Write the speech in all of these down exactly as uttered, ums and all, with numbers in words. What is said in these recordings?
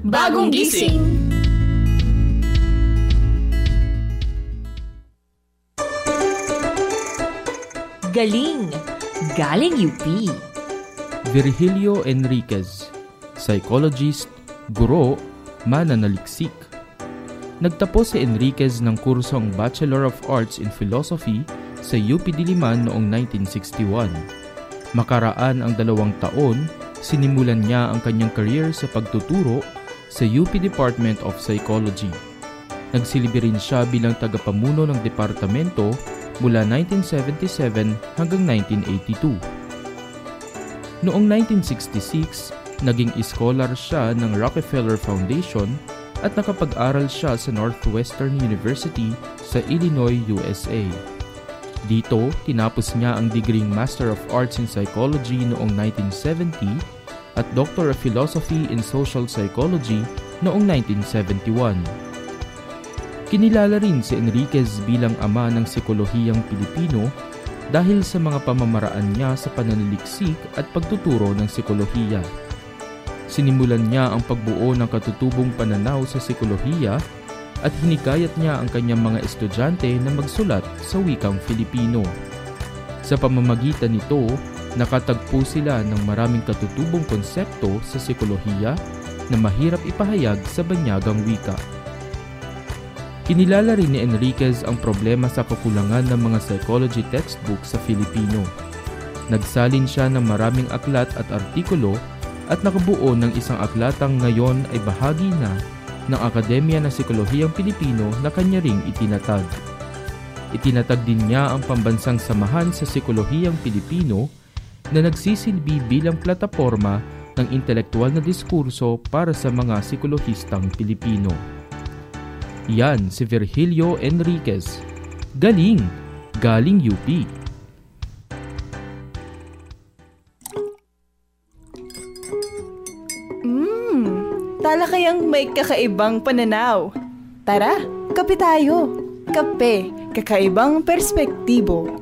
Bagong gising. Galing, galing U P. Virgilio Enriquez, psychologist, guro, mananaliksik. Nagtapos si Enriquez ng kursong Bachelor of Arts in Philosophy sa U P Diliman noong nineteen sixty-one. Makaraan ang dalawang taon, sinimulan niya ang kanyang career sa pagtuturo sa U P Department of Psychology. Nagsilbi rin siya bilang tagapamuno ng departamento mula nineteen seventy-seven hanggang nineteen eighty-two. Noong nineteen sixty-six, naging scholar siya ng Rockefeller Foundation at nakapag-aral siya sa Northwestern University sa Illinois, U S A. Dito, tinapos niya ang degreeng Master of Arts in Psychology noong nineteen seventy at Doctor of Philosophy in Social Psychology noong nineteen seventy-one. Kinilala rin si Enriquez bilang ama ng psikolohiyang Pilipino dahil sa mga pamamaraan niya sa pananaliksik at pagtuturo ng psikolohiya. Sinimulan niya ang pagbuo ng katutubong pananaw sa psikolohiya at hinikayat niya ang kanyang mga estudyante na magsulat sa wikang Filipino. Sa pamamagitan nito, nakatagpo sila ng maraming katutubong konsepto sa psikolohiya na mahirap ipahayag sa banyagang wika. Kinilala rin ni Enriquez ang problema sa kakulangan ng mga psychology textbook sa Filipino. Nagsalin siya ng maraming aklat at artikulo at nakabuo ng isang aklatang ngayon ay bahagi na ng Akademya ng Psikolohiyang Pilipino na kanya ring itinatag. Itinatag din niya ang Pambansang Samahan sa Psikolohiyang Pilipino na nagsisilbi bilang plataporma ng intelektual na diskurso para sa mga psikolohistang Pilipino. Yan si Virgilio Enriquez. Galing, galing U P. Talakayang may kakaibang pananaw. Tara, kape tayo. Kape, kakaibang perspektibo.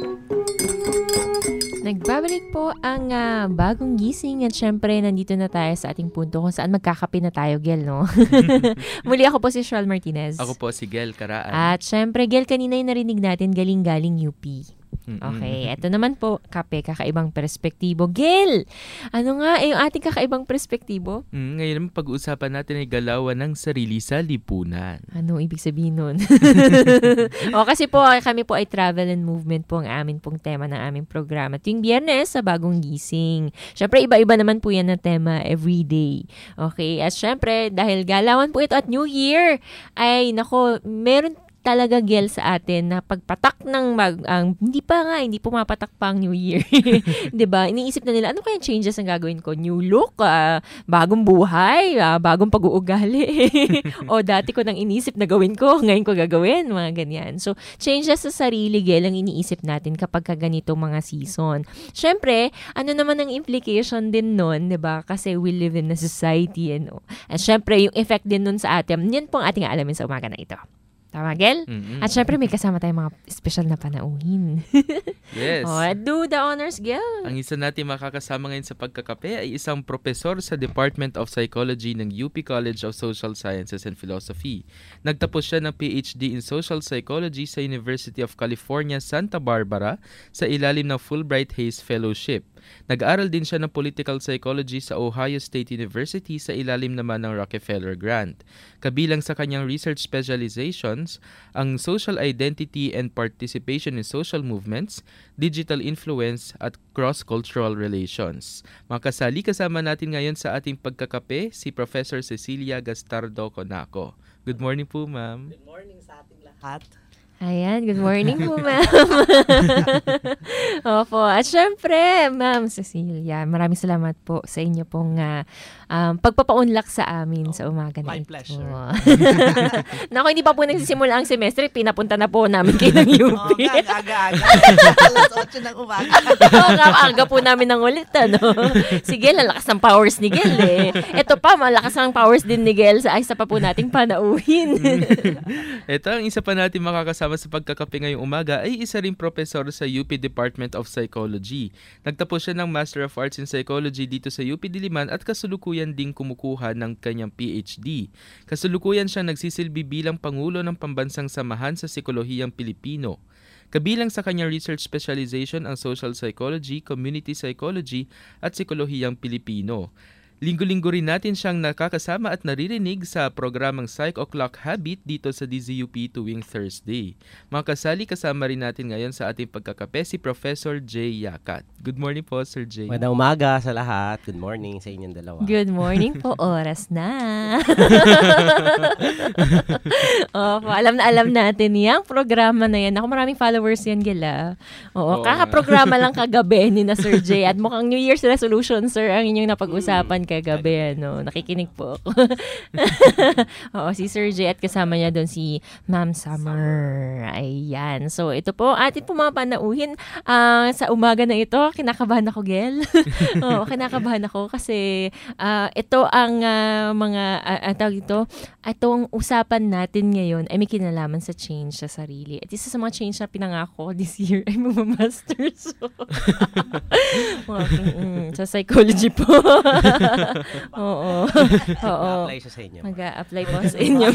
Nagbabalik po ang uh, bagong gising at syempre nandito na tayo sa ating punto kung saan magkakape na tayo, Gel, no? Muli ako po si Shirl Martinez. Ako po si Gel Karaan. At syempre, Gel, kanina yung narinig natin, galing-galing U P. Okay, eto naman po, kape, kakaibang perspektibo. Gil, ano nga eh, yung ating kakaibang perspektibo? Mm, ngayon naman pag-uusapan natin ay galawan ng sarili sa lipunan. Ano ibig sabihin nun? O kasi po, kami po ay travel and movement po ang amin pong tema ng aming programa. Tuwing Biyernes sa Bagong Gising. Syempre, iba-iba naman po yan na tema everyday. Okay, at syempre, dahil galawan po ito at New Year, ay nako, meron talaga, Gel, sa atin na pagpatak ng mag, ang, hindi pa nga, hindi pumapatak pa ang New Year. Diba? Iniisip na nila, ano kaya changes ang gagawin ko? New look, uh, bagong buhay, uh, bagong pag-uugali. O dati ko nang iniisip na gawin ko, ngayon ko gagawin, mga ganyan. So, changes sa sarili, Gel, ang iniisip natin kapag kaganito mga season. Syempre, ano naman ang implication din nun, diba? Kasi we live in a society, and, and syempre, yung effect din nun sa atin, yan po ang ating alamin sa umaga na ito. Tama, Gel? Mm-hmm. At syempre, may kasama tayong mga special na panauhin. Yes. Oh, do the honors, Gel. Ang isa natin makakasama ngayon sa pagkakape ay isang propesor sa Department of Psychology ng U P College of Social Sciences and Philosophy. Nagtapos siya ng P H D in Social Psychology sa University of California, Santa Barbara sa ilalim ng Fulbright Hays Fellowship. Nag-aral din siya ng Political Psychology sa Ohio State University sa ilalim naman ng Rockefeller Grant. Kabilang sa kanyang research specializations, ang Social Identity and Participation in Social Movements, Digital Influence at Cross-Cultural Relations. Makasali kasama natin ngayon sa ating pagkakape si Professor Cecilia Gastardo Conaco. Good morning po, ma'am. Good morning sa ating lahat. Ayan, good morning po, ma'am. Opo. At syempre, ma'am Cecilia, maraming salamat po sa inyo pong uh, um, pagpapaunlak sa amin oh, sa umaga na my ito. My pleasure. Naku, hindi pa po nagsisimula ang semestre, pinapunta na po namin kayo ng U P. Oo, aga-aga. Alas otso ng umaga. Oo nga, aga po namin ng ulit, ano. Si Gel, lalakas ng powers ni Gel, eh. Ito pa, malakas ang powers din ni Gel sa isa pa po nating panauhin. Ito, ang isa pa natin makakasama kasama sa pagkakape ngayong umaga ay isa ring propesor sa U P Department of Psychology. Nagtapos siya ng Master of Arts in Psychology dito sa U P Diliman at kasalukuyan ding kumukuha ng kanyang P H D. Kasalukuyan siya nagsisilbi bilang Pangulo ng Pambansang Samahan sa Psikolohiyang Pilipino. Kabilang sa kanyang research specialization ang Social Psychology, Community Psychology at Psikolohiyang Pilipino. Linggo-linggo rin natin siyang nakakasama at naririnig sa programang Psych O'Clock Habit dito sa D Z U P tuwing Thursday. Mga kasali, kasama rin natin ngayon sa ating pagkakape si Professor Jay Yakat. Good morning po, Sir Jay. Magandang umaga sa lahat. Good morning sa inyong dalawa. Good morning po, oras na. Opo, alam na alam natin yung programa na yan. Ako, maraming followers yan, Gila. Oo, Oo kakaprograma lang kagabi ni na Sir Jay at mukhang New Year's resolution, sir, ang inyong napag-usapan kagabi, ano. Nakikinig po ako. Oo, si Sir Jay at kasama niya doon si Ma'am Summer. Ayan. So, ito po, atin po mga panauhin uh, sa umaga na ito. Kinakabahan ako, Gel. Oo, kinakabahan ako kasi uh, ito ang uh, mga, uh, tawag ito, itong usapan natin ngayon ay may kinalaman sa change sa sarili. At isa sa mga change na pinangako this year ay mag-masters. So, mm, sa psychology po. Oo. Oo. Mag-apply siya sa inyo. Mag-a-apply po sa inyo.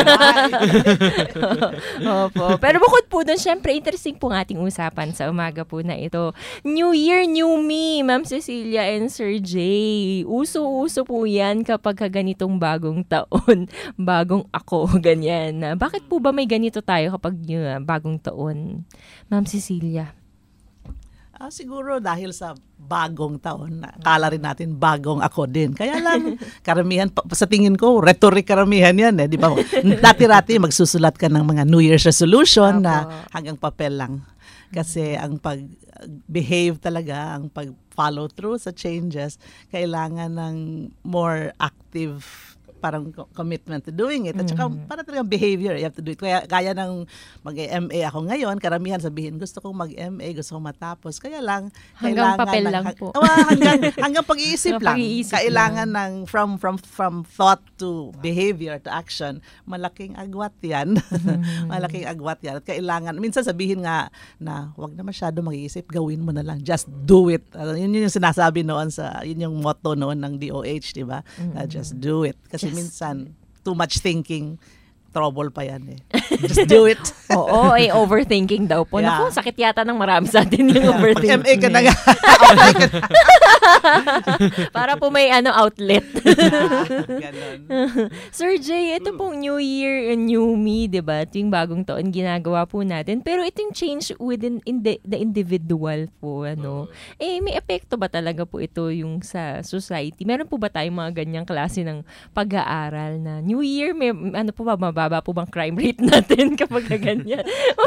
Opo. Pero bukod po doon, syempre, interesting po ang ating usapan sa umaga po na ito. New Year, New Me, Ma'am Cecilia and Sir Jay. Uso-uso po yan kapag ganitong bagong taon. Bagong ako, ganyan. Bakit po ba may ganito tayo kapag uh, bagong taon? Ma'am Cecilia. Ah, siguro dahil sa bagong taon, kala rin natin bagong ako din. Kaya lang, karamihan, sa tingin ko, rhetoric karamihan yan. Eh, di ba? Dati-rati, magsusulat ka ng mga New Year's resolution na hanggang papel lang. Kasi ang pag-behave talaga, ang pag-follow through sa changes, kailangan ng more active parang commitment to doing it. At saka Mm-hmm. para talagang behavior, you have to do it. Kaya gaya ng mag-M A ako ngayon, karamihan sabihin, gusto kong mag-M A, gusto kong matapos. Kaya lang, Hanggang kailangan papel ng, lang hang, po. Oh, hanggang, hanggang pag-iisip lang. Pag-iisip Kailangan lang. ng from from from thought to behavior to action. Malaking agwat yan. Mm-hmm. Malaking agwat yan. At kailangan, minsan sabihin nga na wag na masyado mag-iisip, gawin mo na lang. Just do it. Uh, yun yung sinasabi noon sa, yun yung motto noon ng D O H, di ba? Uh, just do it. Kasi Just minsan, too much thinking, trouble pa yan eh. Just do it. Oo, ay overthinking daw po. Yeah. Naku, sakit yata ng marami sa atin yung overthinking. Mag-M A ka na nga. Para po may ano outlet. Ganon. Sir Jay, ito pong New Year and New Me, 'di ba? Ito yung bagong taon ginagawa po natin. Pero ito yung change within in the, the individual po, ano. Eh may epekto ba talaga po ito yung sa society? Meron po ba tayong mga ganyang klase ng pag-aaral na New Year, may ano po ba, mababa po bang crime rate natin kapag ganyan?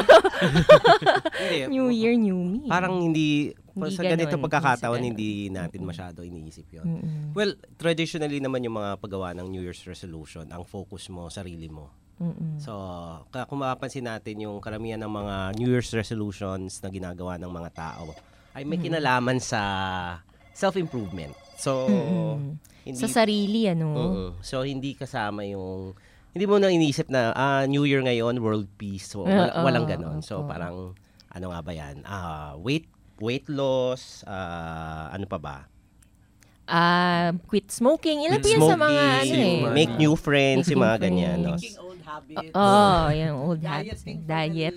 Hindi, New Year, New Me. Parang hindi, Hindi sa ganito ganon. pagkakataon, Hindi hindi natin masyado iniisip yun. Mm-mm. Well, traditionally naman yung mga paggawa ng New Year's resolution, ang focus mo, sarili mo. Mm-mm. So, ka- kung mapapansin natin yung karamihan ng mga New Year's resolutions na ginagawa ng mga tao, ay may kinalaman sa self-improvement. So, Mm-mm. hindi, Sa sarili, ano? Oo. So, hindi kasama yung, hindi mo na iniisip na, ah, New Year ngayon, world peace. So, wal- Oo, walang ganon. So, opo. parang, ano nga ba yan? Ah, weight, weight loss, ah, ano pa ba? Ah, quit smoking. Ilan Quit po yan sa mga smoking, ano eh? make new friends, Make yung new mga ganyan. No? friends. Making old habits. Oh, yung old Diet habits. thing Diet.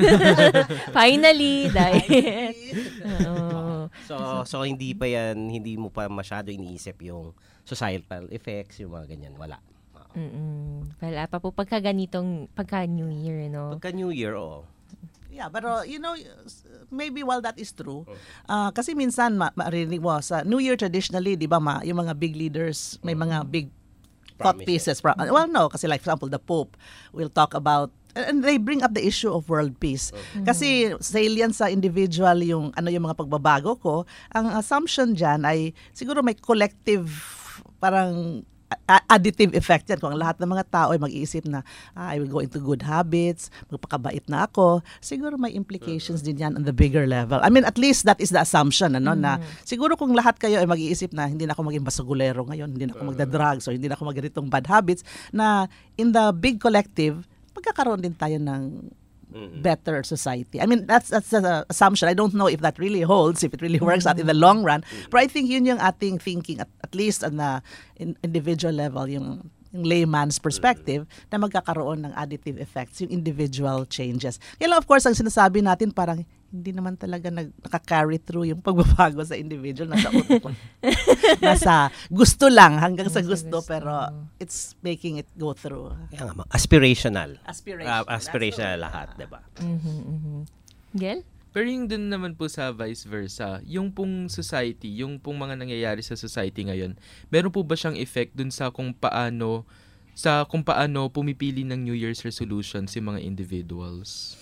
Finally, diet. Oo. So, so hindi pa yan, hindi mo pa masyado iniisip yung societal effects, yung mga ganyan. Wala. Mm-mm. Wala pa po pagka ganitong, pagka New Year, no? Pagka New Year, oo. Yeah, pero you know, maybe while that is true, uh, kasi minsan ma- marinig mo sa New Year traditionally, di ba, ma, yung mga big leaders, may mga big thought Promises. pieces. Pro- well, no, kasi like for example, the Pope will talk about, and they bring up the issue of world peace. Kasi salient sa individual yung ano yung mga pagbabago ko, ang assumption diyan ay siguro may collective parang a- additive effect yan. Kung ang lahat ng mga tao ay mag-iisip na ah, I will go into good habits, magpakabait na ako, siguro may implications din yan on the bigger level. I mean, at least that is the assumption, ano, na siguro kung lahat kayo ay mag-iisip na hindi na ako maging basagulero ngayon, hindi na ako magda-drugs, o hindi na ako magganitong bad habits, na in the big collective, magkakaroon din tayo ng better society. I mean, that's that's the assumption. I don't know if that really holds, if it really works out in the long run. But I think yun yung ating thinking, at, at least on the in, individual level, yung yung layman's perspective, na magkakaroon ng additive effects, yung individual changes. Kaya lang, of course, ang sinasabi natin parang hindi naman talaga nag, naka-carry through yung pagbabago sa individual. Nasa utak. Nasa gusto lang, hanggang sa gusto, pero it's making it go through. Kaya nga, aspirational. Aspirational. Uh, aspirational lahat, diba? Mhm, mhm. Gel? Pero yung din naman po sa vice versa, yung pong society, yung pong mga nangyayari sa society ngayon, meron po ba siyang effect dun sa kung paano sa kung paano pumipili ng New Year's resolutions yung mga individuals?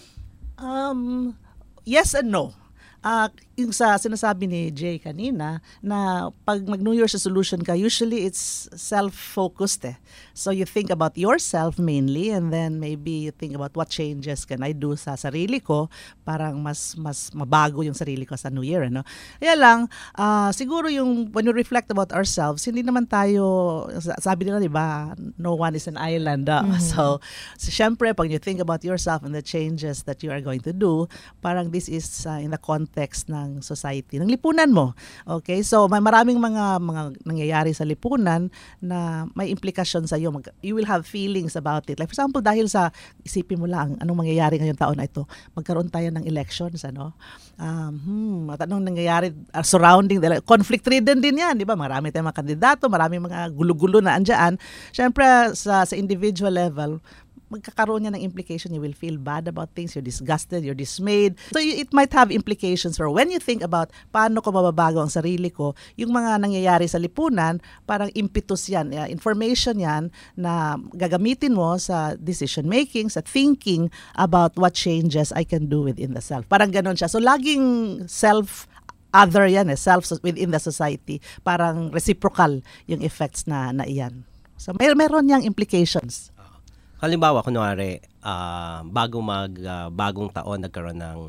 Um, yes and no. Uh, yung sa sinasabi ni Jay kanina, na pag mag-New Year's resolution ka, usually it's self-focused eh. So you think about yourself mainly, and then maybe you think about what changes can I do sa sarili ko, parang mas mas mabago yung sarili ko sa New Year. Ano? Kaya lang, uh, siguro yung when you reflect about ourselves, hindi naman tayo, sabi nila, di ba, no one is an island. Uh. Mm-hmm. So, so, syempre, pag you think about yourself and the changes that you are going to do, parang this is uh, in the context ng society, ng lipunan mo. Okay? So, may maraming mga mga nangyayari sa lipunan na may implikasyon sa iyo. Mag- you will have feelings about it. Like for example, dahil sa isipin mo lang anong mangyayari ngayong taon na ito, magkaroon tayo ng elections, ano? Um, hmm, at anong nangyayari uh, surrounding the conflict-ridden din yan, di ba? Marami tayong mga kandidato, marami mga gulo-gulo na andyan. Siyempre, sa, sa individual level, magkakaroon niya ng implication. You will feel bad about things. You're disgusted. You're dismayed. So you, it might have implications for when you think about paano ko mababago ang sarili ko, yung mga nangyayari sa lipunan, parang impetus yan, uh, information yan na gagamitin mo sa decision making, sa thinking about what changes I can do within the self. Parang ganon siya. So laging self other yan eh, self within the society. Parang reciprocal yung effects na, na iyan. So may, meron niyang implications. Halimbawa, kunwari, uh, bago mag, uh, bagong taon, nagkaroon ng,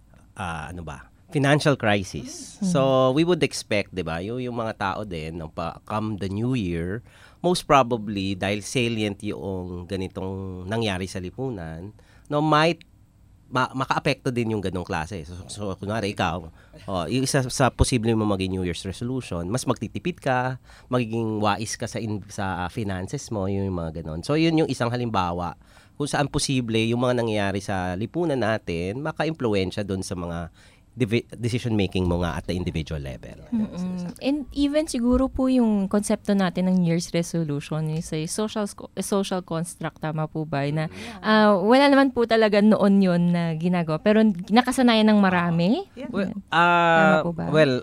uh, ano ba, financial crisis. Mm-hmm. So, we would expect, di ba, yung, yung mga tao din, no, pa, come the new year, most probably, dahil salient yung ganitong nangyari sa lipunan, no, might ma- maka-apekto din yung ganong klase. So, so kunwari, ikaw, oh, yung isa sa posible mo maging New Year's resolution, mas magtitipid ka, magiging wais ka sa, in, sa finances mo, yung mga ganon. So, yun yung isang halimbawa kung saan posible yung mga nangyayari sa lipunan natin, maka-impluensya doon sa mga divi- decision-making mo nga at the individual level. Mm-mm. And even siguro po yung konsepto natin ng New Year's resolution is a social social construct, tama po ba? Na uh, wala naman po talaga noon yun na ginagawa. Pero nakasanayan ng marami. Well, Tama uh, po ba? well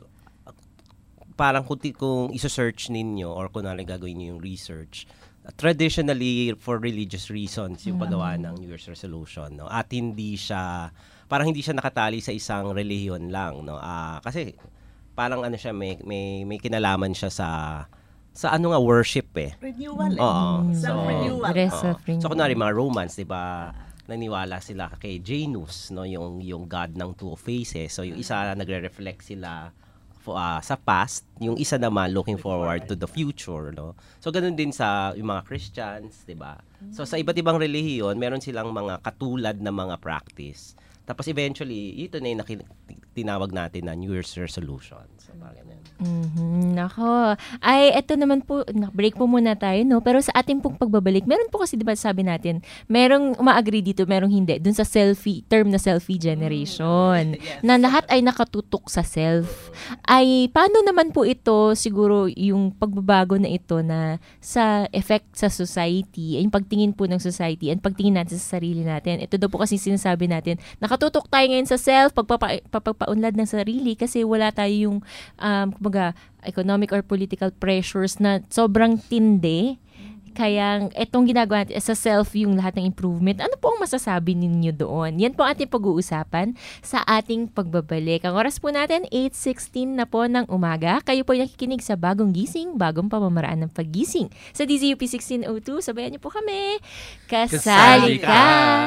parang kung, kung isa-search ninyo or kung ano gagawin niyo yung research, traditionally for religious reasons yung paggawa ng New Year's resolution, no? At hindi siya parang hindi siya nakatali sa isang relihiyon lang, no? Ah, kasi parang ano siya, may may may kinalaman siya sa sa ano nga, worship eh. Renewal eh. Oo. So, Self-renewal. Rest oo. of renewal. So kunwari mga Romans, 'di ba? Naniwala sila kay Janus, no, yung yung god ng two faces. So yung isa nagre-reflect sila uh, sa past, yung isa naman looking forward to the future, no. So ganun din sa yung mga Christians, 'di ba? So sa iba't ibang relihiyon, meron silang mga katulad na mga practice. Tapos eventually, ito na yung nakin- tinawag natin na New Year's resolution. So, parang ganun. Mm-hmm. Nako. Ay, eto naman po, break po muna tayo, no? Pero sa ating pong pagbabalik, meron po kasi, di ba sabi natin, merong umaagree dito, merong hindi. Dun sa selfie, term na selfie generation, yes, na lahat ay nakatutok sa self. Ay, paano naman po ito, siguro, yung pagbabago na ito na sa effect sa society, yung pagtingin po ng society, and pagtingin natin sa sarili natin. Ito daw po kasi sinasabi natin, nakatutok tayo ngayon sa self, pagpapa- pagpapaunlad ng sarili, kasi wala tayo yung um, kumbaga, economic or political pressures na sobrang tindi. Kaya etong ginagawa natin sa self yung lahat ng improvement. Ano po ang masasabi ninyo doon? Yan po ating pag-uusapan sa ating pagbabalik. Ang oras po natin, eight sixteen na po ng umaga. Kayo po ay nakikinig sa Bagong Gising, bagong pamamaraan ng paggising. Sa D Z U P sixteen oh two, sabayan niyo po kami. Kasali ka!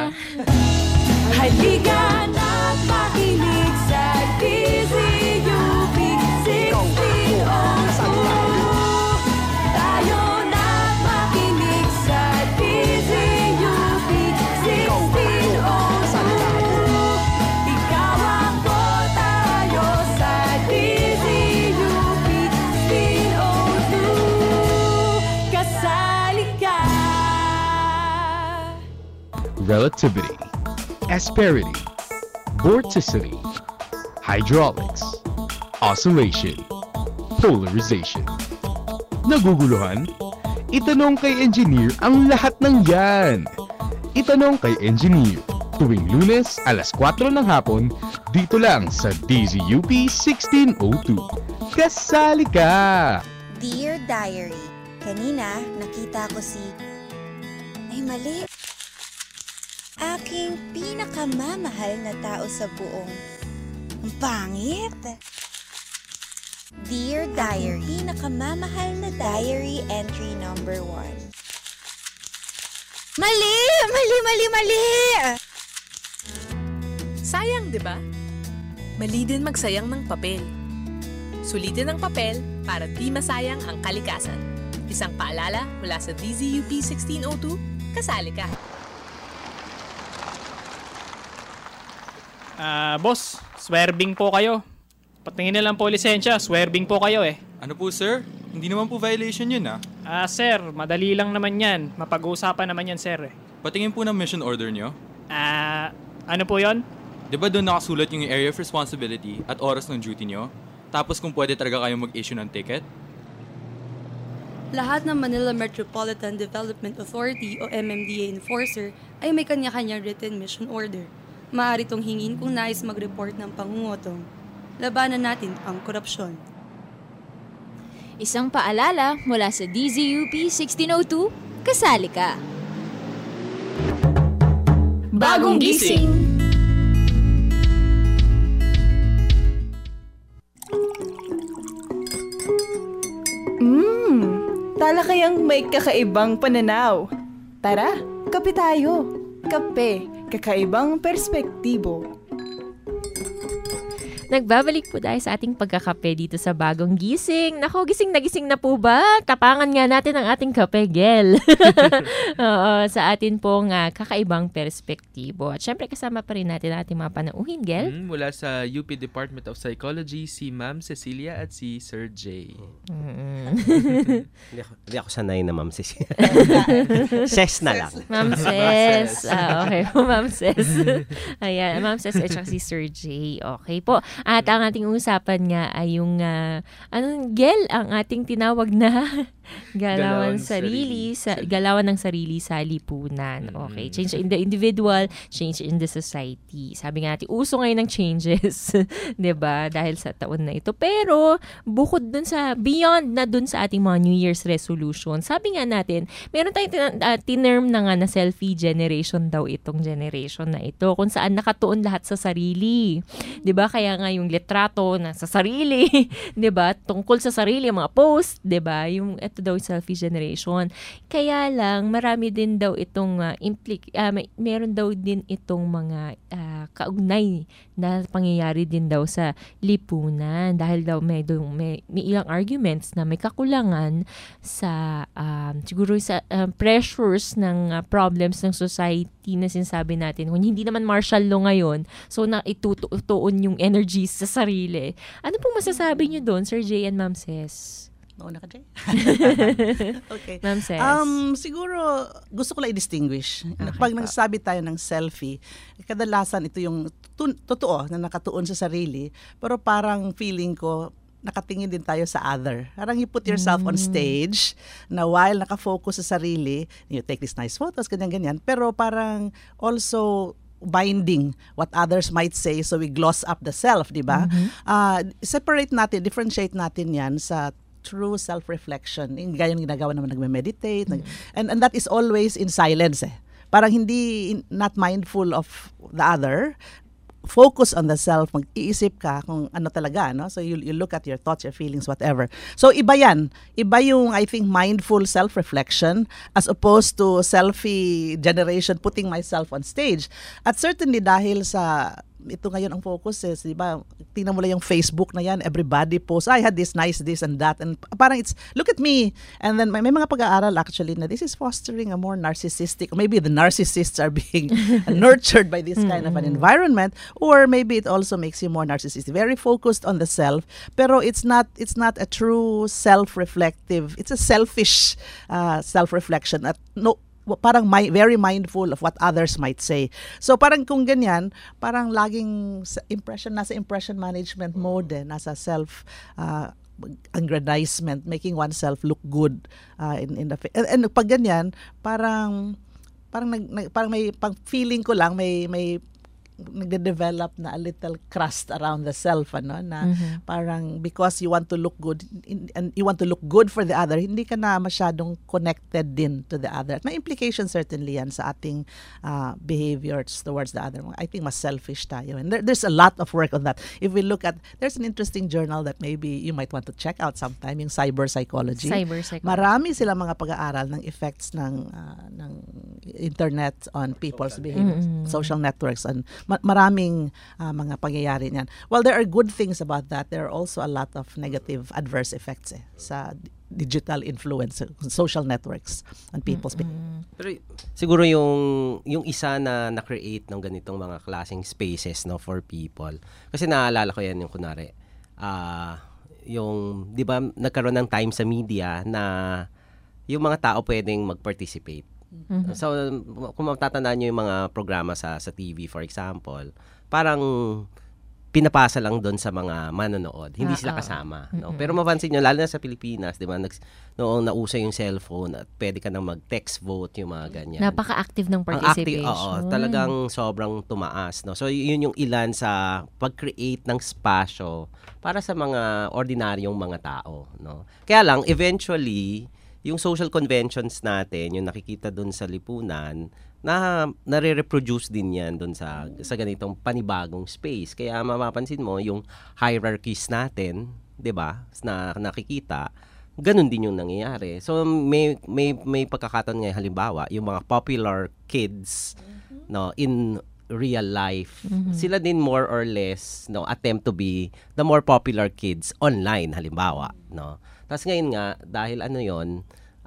Halika na't makinig sa D Z U P sixteen oh two. Tayo na't makinig sa D Z U P sixteen oh two. relativity, asperity, vorticity, hydraulics, oscillation, polarization. Naguguluhan? Itanong kay Engineer ang lahat ng yan. Itanong kay Engineer tuwing Lunes alas kwatro ng hapon dito lang sa D Z U P sixteen oh two. Kasali ka! Dear Diary, kanina nakita ko si... Ay, mali. Aking pinakamamahal na tao sa buong... Ang pangit! Dear Diary, pinakamamahal na diary entry number one. Mali! Mali, mali, mali! Sayang, di ba? Mali din magsayang ng papel. Sulitin ang papel para di masayang ang kalikasan. Isang paalala mula sa D Z U P sixteen oh two, kasali ka. Ah, boss, swerving po kayo. Patingin na lang po lisensya, swerving po kayo eh. Ano po, sir? Hindi naman po violation yun, ah. Ah, sir, madali lang naman yan. Mapag-uusapan naman yan, sir eh. Patingin po ng mission order nyo. Ah, ano po yon? Di ba doon nakasulat yung area of responsibility at oras ng duty nyo? Tapos kung pwede talaga kayong mag-issue ng ticket? Lahat ng Manila Metropolitan Development Authority o M M D A enforcer ay may kanya-kanyang written mission order. Maaari itong hingin kung nais mag-report ng pangungutong. Labanan natin ang korupsyon. Isang paalala mula sa D Z U P sixteen oh two, kasali ka. Bagong gising. Mmm, talakayang may kakaibang pananaw. Tara, kape tayo. Kape, kakaibang perspektibo. Nagbabalik po tayo sa ating pagkakape dito sa Bagong Gising. Nako, gising na gising na po ba? Tapangan nga natin ang ating kape, Gel. Oo, sa atin pong uh, kakaibang perspektibo. At syempre kasama pa rin natin ating mga panauhin, Gel. Mm, mula sa U P Department of Psychology, si Ma'am Cecilia at si Sir Jay. Mm-hmm. hindi, ako, hindi ako sanay na Ma'am Cecilia. Ses na lang. Ma'am Ses. Ah, okay po, Ma'am Ses. Ayan, Ma'am Ses at si Sir Jay. Okay po. At ang ating usapan nga ay yung, uh, anong Gel, ang ating tinawag na galawan, galawan sarili, sa, galawan ng sarili sa lipunan. Okay, change in the individual, change in the society. Sabi nga natin, uso ngayon ng changes, 'di ba? Dahil sa taon na ito. Pero bukod dun sa, beyond na dun sa ating mga New Year's resolution, sabi nga natin, meron tayong tin- uh, tinerm na nga na selfie generation daw itong generation na ito, kung saan nakatuon lahat sa sarili. 'Di ba? Kaya nga yung litrato na sa sarili, 'di ba? Tungkol sa sarili, mga post, 'di ba? Yung ito daw selfie generation. Kaya lang marami din daw itong uh, implic uh, may, meron daw din itong mga uh, kaugnay na pangyayari din daw sa lipunan dahil daw may may, may ilang arguments na may kakulangan sa um, siguro sa uh, pressures ng uh, problems ng society na sinasabi natin. Kung hindi naman martial law ngayon, so na itutuon yung energies sa sarili. Ano pong masasabi niyo doon, Sir Jay and Ma'am Ces? Mauna ka, Jay? Okay. Ma'am Ces. Um, siguro, gusto ko lang i-distinguish. Okay, Pag pa. nagsabi tayo ng selfie, kadalasan ito yung tun- totoo na nakatuon sa sarili, pero parang feeling ko, nakatingin din tayo sa other. Parang you put yourself mm. on stage na while nakafocus sa sarili, you take these nice photos, ganyan-ganyan, pero parang also binding what others might say, so we gloss up the self, di ba? Mm-hmm. Uh, separate natin, differentiate natin yan sa true self-reflection. Yung gaya yung ginagawa naman nagme-meditate. Mm-hmm. And, and that is always in silence eh. Parang hindi, not mindful of the other, focus on the self, mag-iisip ka kung ano talaga, no? So you you look at your thoughts, your feelings, whatever. So iba yan. Iba yung, I think, mindful self-reflection as opposed to selfie generation, putting myself on stage. At certainly dahil sa ito ngayon ang focus is, di ba, tingnan mo lang yung Facebook na yan, everybody posts, I had this nice this and that, and parang it's, look at me, and then may, may mga pag-aaral actually na this is fostering a more narcissistic, or maybe the narcissists are being nurtured by this kind of an environment, or maybe it also makes you more narcissistic, very focused on the self, pero it's not, it's not a true self-reflective, it's a selfish uh, self-reflection at no, parang my, very mindful of what others might say. So parang kung ganyan, parang laging impression, nasa impression management mode, eh, nasa self uh, aggrandizement, making oneself look good uh, in in the and, and pag ganyan, parang parang nag, nag, parang may pang feeling ko lang may may nagde-develop na a little crust around the self, ano, na mm-hmm. parang because you want to look good in, and you want to look good for the other, hindi ka na masyadong connected din to the other. At may implications certainly yan sa ating uh, behaviors towards the other. I think mas selfish tayo. And there, there's a lot of work on that. If we look at, there's an interesting journal that maybe you might want to check out sometime, yung Cyber Psychology. Cyber Psychology. Marami sila mga pag-aaral ng effects ng, uh, ng internet on people's behaviors, mm-hmm. social networks, and maraming uh, mga pangyayari niyan. Well, there are good things about that. There are also a lot of negative adverse effects eh, sa digital influence, social networks on people's mm-hmm. Pero siguro yung yung isa na na-create ng ganitong mga klaseng spaces, no, for people. Kasi naalala ko yan yung kunwari, uh, yung, di ba, nagkaroon ng time sa media na yung mga tao pwedeng mag-participate. Mm-hmm. So, kung matatandaan nyo yung mga programa sa sa T V, for example, parang pinapasa lang doon sa mga manonood. Hindi ah, sila kasama. Uh, no? Mm-hmm. Pero mapansin nyo, lalo na sa Pilipinas, di ba, nags, noong nauso yung cellphone at pwede ka nang mag-text vote, yung mga ganyan. Napaka-active ng participation. Ang active, oo, talagang sobrang tumaas. No? So, yun yung ilan sa pag-create ng spasyo para sa mga ordinaryong mga tao. No? Kaya lang, eventually, yung social conventions natin, yung nakikita dun sa lipunan, na nare-reproduce din yan dun sa, sa ganitong panibagong space. Kaya mapapansin mo, yung hierarchies natin, di ba, na nakikita, ganun din yung nangyayari. So, may, may, may pagkakataon ngayon, halimbawa, yung mga popular kids, mm-hmm. no, in real life, mm-hmm. sila din more or less, no, attempt to be the more popular kids online, halimbawa, no. Tapos ngayon nga, dahil ano yon,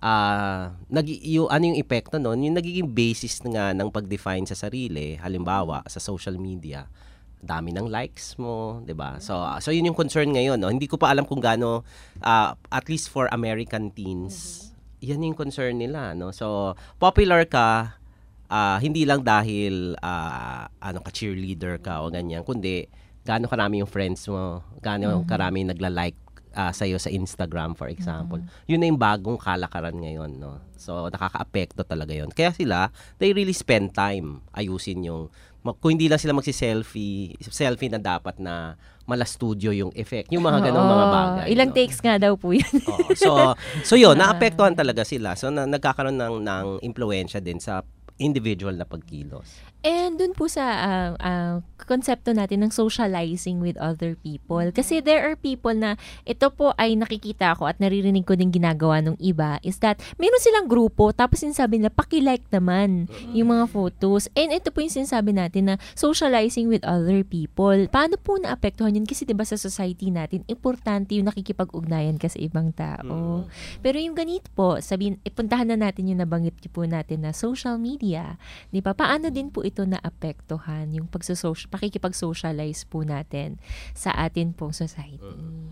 uh, nag, yung, ano yung epekto nun, yung nagiging basis nga ng pag-define sa sarili, halimbawa, sa social media, dami ng likes mo, 'di ba? So uh, so yun yung concern ngayon, no. Hindi ko pa alam kung gaano, uh, at least for American teens, mm-hmm. yan yung concern nila, no. So popular ka, uh, hindi lang dahil uh, ano ka cheerleader ka o ganyan, kundi gaano karami yung friends mo, gaano mm-hmm. karami nagla-like uh, sa'yo sa Instagram, for example. Mm-hmm. Yun na yung bagong kalakaran ngayon, no. So nakaka-apekto talaga yun. Kaya sila, they really spend time ayusin yung, kung hindi lang sila magsi-selfie, selfie na dapat na mala studio yung effect. Yung mga ganong mga bagay. Ilang no? takes nga daw po yan. Oo. So, so yun, naapektuhan talaga sila. So, na, nagkakaroon ng, ng impluensya din sa individual na pagkilos. And dun po sa uh, uh, konsepto natin ng socializing with other people. Kasi there are people na ito po ay nakikita ko at naririnig ko din ginagawa ng iba is that meron silang grupo tapos sinasabi nila paki-like naman yung mga photos. And ito po yung sinasabi natin na socializing with other people. Paano po naapektuhan yun? Kasi diba sa society natin, importante yung nakikipag-ugnayan ka sa ibang tao. Pero yung ganito po, sabihin, ipuntahan na natin yung nabanggit po natin na social media. Di ba? Paano din po ito naapektuhan yung pagsosocial, pakikipag-socialize po natin sa atin pong society?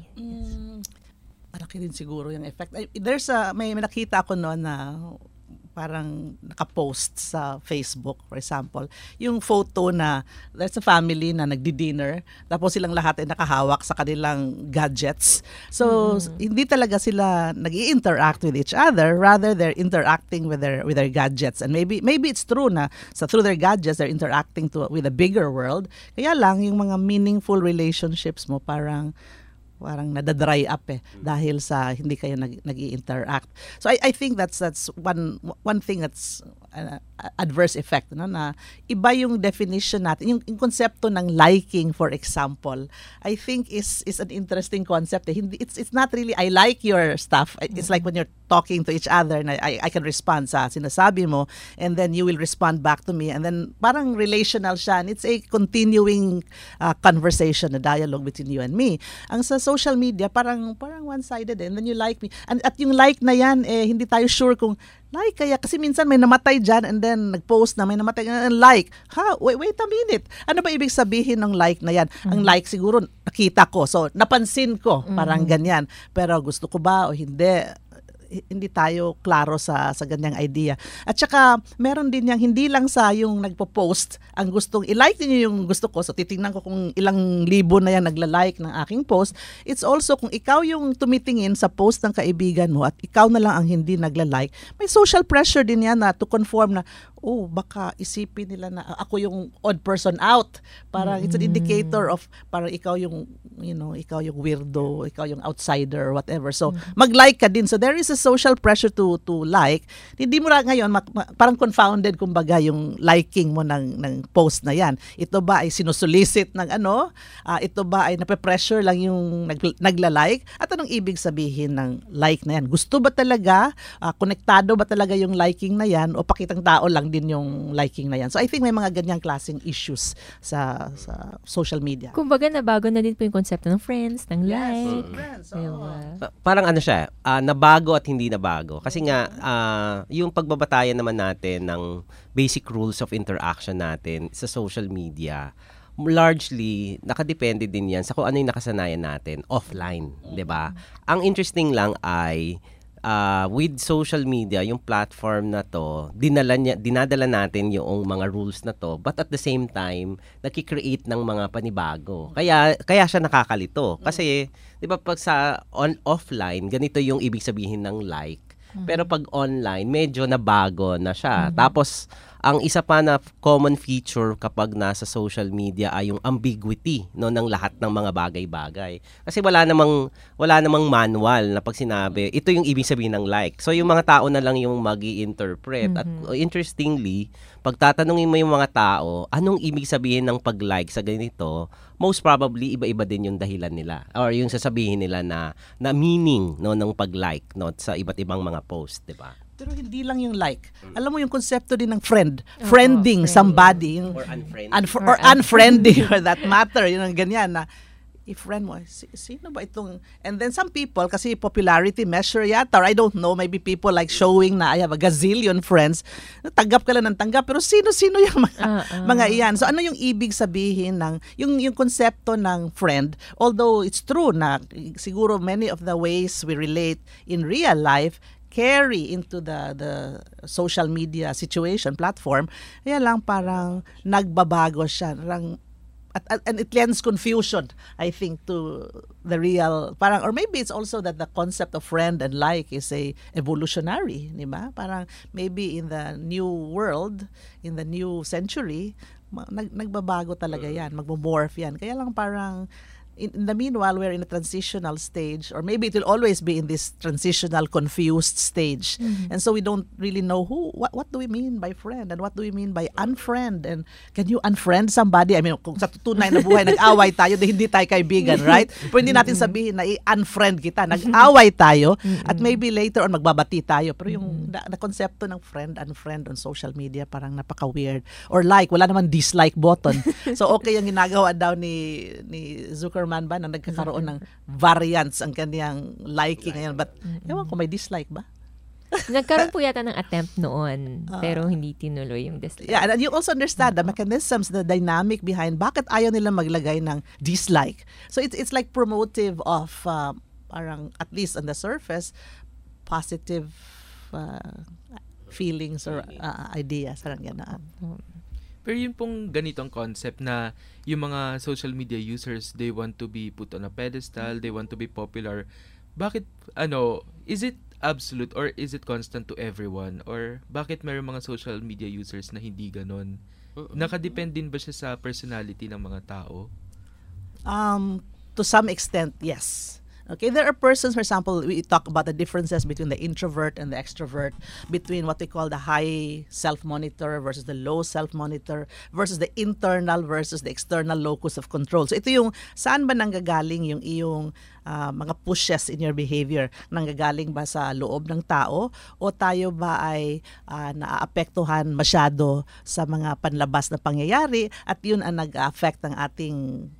Mm, malaki din siguro yung effect. There's a, may, may nakita ako noon na parang nakapost sa Facebook, for example, yung photo na there's a family na nagdi-dinner, tapos silang lahat ay nakahawak sa kanilang gadgets. So, mm-hmm. hindi talaga sila nag-i-interact with each other, rather they're interacting with their with their gadgets. And maybe maybe it's true na so through their gadgets they're interacting to with a bigger world. Kaya lang yung mga meaningful relationships mo parang parang nadadry up eh dahil sa hindi kayo nag nag-i-interact. So I I think that's that's one one thing that's uh, adverse effect, no, na iba yung definition natin, yung, yung konsepto ng liking, for example. I think is is an interesting concept. Eh. Hindi it's it's not really I like your stuff. It's like when you're talking to each other na I I can respond sa sinasabi mo and then you will respond back to me and then parang relational siya and it's a continuing uh, conversation, a dialogue between you and me. Ang sa social media parang parang one-sided eh, and then you like me and at yung like na yan eh hindi tayo sure kung like kaya kasi minsan may namatay dyan and then nag-post na may namatay and like ha wait wait a minute, ano ba ibig sabihin ng like na yan? Mm-hmm. Ang like siguro nakita ko so napansin ko parang mm-hmm. ganyan pero gusto ko ba o hindi, hindi tayo klaro sa sa ganyang idea. At saka meron din yang hindi lang sa yung nagpo-post ang gustong i-like niyo yung gusto ko. So titingnan ko kung ilang libo na yan nagla-like ng aking post. It's also kung ikaw yung tumitingin sa post ng kaibigan mo at ikaw na lang ang hindi nagla-like, may social pressure din yan na to conform na oh, baka isipin nila na ako yung odd person out. Parang mm. it's an indicator of parang ikaw yung, you know, ikaw yung weirdo, ikaw yung outsider or whatever. So, mm. mag-like ka din. So, there is a social pressure to to like. Hindi mo na ngayon, mak- mak- parang confounded kumbaga yung liking mo ng, ng post na yan. Ito ba ay sinusolicit ng ano? Uh, ito ba ay nape-pressure lang yung nag, nagla-like? At anong ibig sabihin ng like na yan? Gusto ba talaga? Uh, konektado ba talaga yung liking na yan? O pakitang tao lang din yung liking na yan. So I think may mga ganyang klaseng issues sa sa social media. Kumbaga nabago na din po yung konsepto ng friends, ng yes, like. Friends, diba? Pa- Parang ano siya, uh, nabago at hindi nabago. Kasi nga, uh, yung pagbabatayan naman natin ng basic rules of interaction natin sa social media, largely, nakadepende din yan sa kung ano yung nakasanayan natin offline. Diba? Ang interesting lang ay Uh, with social media, yung platform na to, dinala niya, dinadala natin yung mga rules na to, but at the same time, nagki-create ng mga panibago. Kaya kaya siya nakakalito. Kasi, di ba, pag sa on, offline, ganito yung ibig sabihin ng like. Pero pag online, medyo nabago na siya. Mm-hmm. Tapos, ang isa pa na common feature kapag nasa social media ay yung ambiguity, no, ng lahat ng mga bagay-bagay. Kasi wala namang wala namang manual na pag sinabi, ito yung ibig sabihin ng like. So yung mga tao na lang yung magi-interpret. Mm-hmm. At interestingly, pag tatanungin mo yung mga tao, anong ibig sabihin ng pag-like sa ganito, most probably iba-iba din yung dahilan nila or yung sasabihin nila na na meaning, no, ng pag-like, no, sa iba't ibang mga post, 'di ba? Pero hindi lang yung like. Alam mo yung konsepto din ng friend. Friending oh, friend. somebody. Yung, or unfriending. Unf- or, or unfriending for that matter. Yun ang ganyan na, i-friend mo, sino ba itong, and then some people, kasi popularity measure yata, or I don't know, maybe people like showing na I have a gazillion friends, tanggap ka lang ng tanggap, pero sino-sino yung mga, uh, uh. mga iyan. So ano yung ibig sabihin ng, yung, yung konsepto ng friend, although it's true na siguro many of the ways we relate in real life, carry into the the social media situation platform, kaya lang parang nagbabago siya. Parang, at, at, and it lends confusion, I think, to the real, parang, or maybe it's also that the concept of friend and like is a evolutionary, di ba? Parang maybe in the new world, in the new century, nag, nagbabago talaga yan, magmo-morph yan. Kaya lang parang, In, in the meanwhile, we're in a transitional stage, or maybe it will always be in this transitional, confused stage. Mm-hmm. And so we don't really know who, what, what do we mean by friend and what do we mean by unfriend? And can you unfriend somebody? I mean, kung sa tunay na buhay, nag-away tayo, hindi tayo kaibigan, right? Pero hindi natin sabihin na i-unfriend kita. Nag-away tayo at maybe later on magbabati tayo. Pero yung the, the konsepto ng friend, unfriend on social media, parang napaka-weird. Or like, wala naman dislike button. So okay yung ginagawa daw ni, ni Zuckerberg man ba na nagkakaroon ng variants ang kanyang liking ngayon, but ewan ko, may dislike ba? Nagkaroon po yata ng attempt noon, uh, pero hindi tinuloy yung dislike. Yeah, and you also understand the mechanisms, the dynamic behind bakit ayaw nila maglagay ng dislike. So it's it's like promotive of uh, parang at least on the surface positive uh, feelings or uh, ideas, parang gano'n. Pero yun pong ganitong concept na yung mga social media users, they want to be put on a pedestal, they want to be popular. Bakit, ano, is it absolute or is it constant to everyone? Or bakit mayroong mga social media users na hindi ganon? Nakadepend din ba siya sa personality ng mga tao? Um, to some extent, yes. Okay, there are persons, for example, we talk about the differences between the introvert and the extrovert, between what we call the high self-monitor versus the low self-monitor, versus the internal versus the external locus of control. So ito yung, saan ba nanggagaling yung iyong uh, mga pushes in your behavior? Nanggagaling ba sa loob ng tao o tayo ba ay uh, naaapektuhan masyado sa mga panlabas na pangyayari at yun ang nag-affect ng ating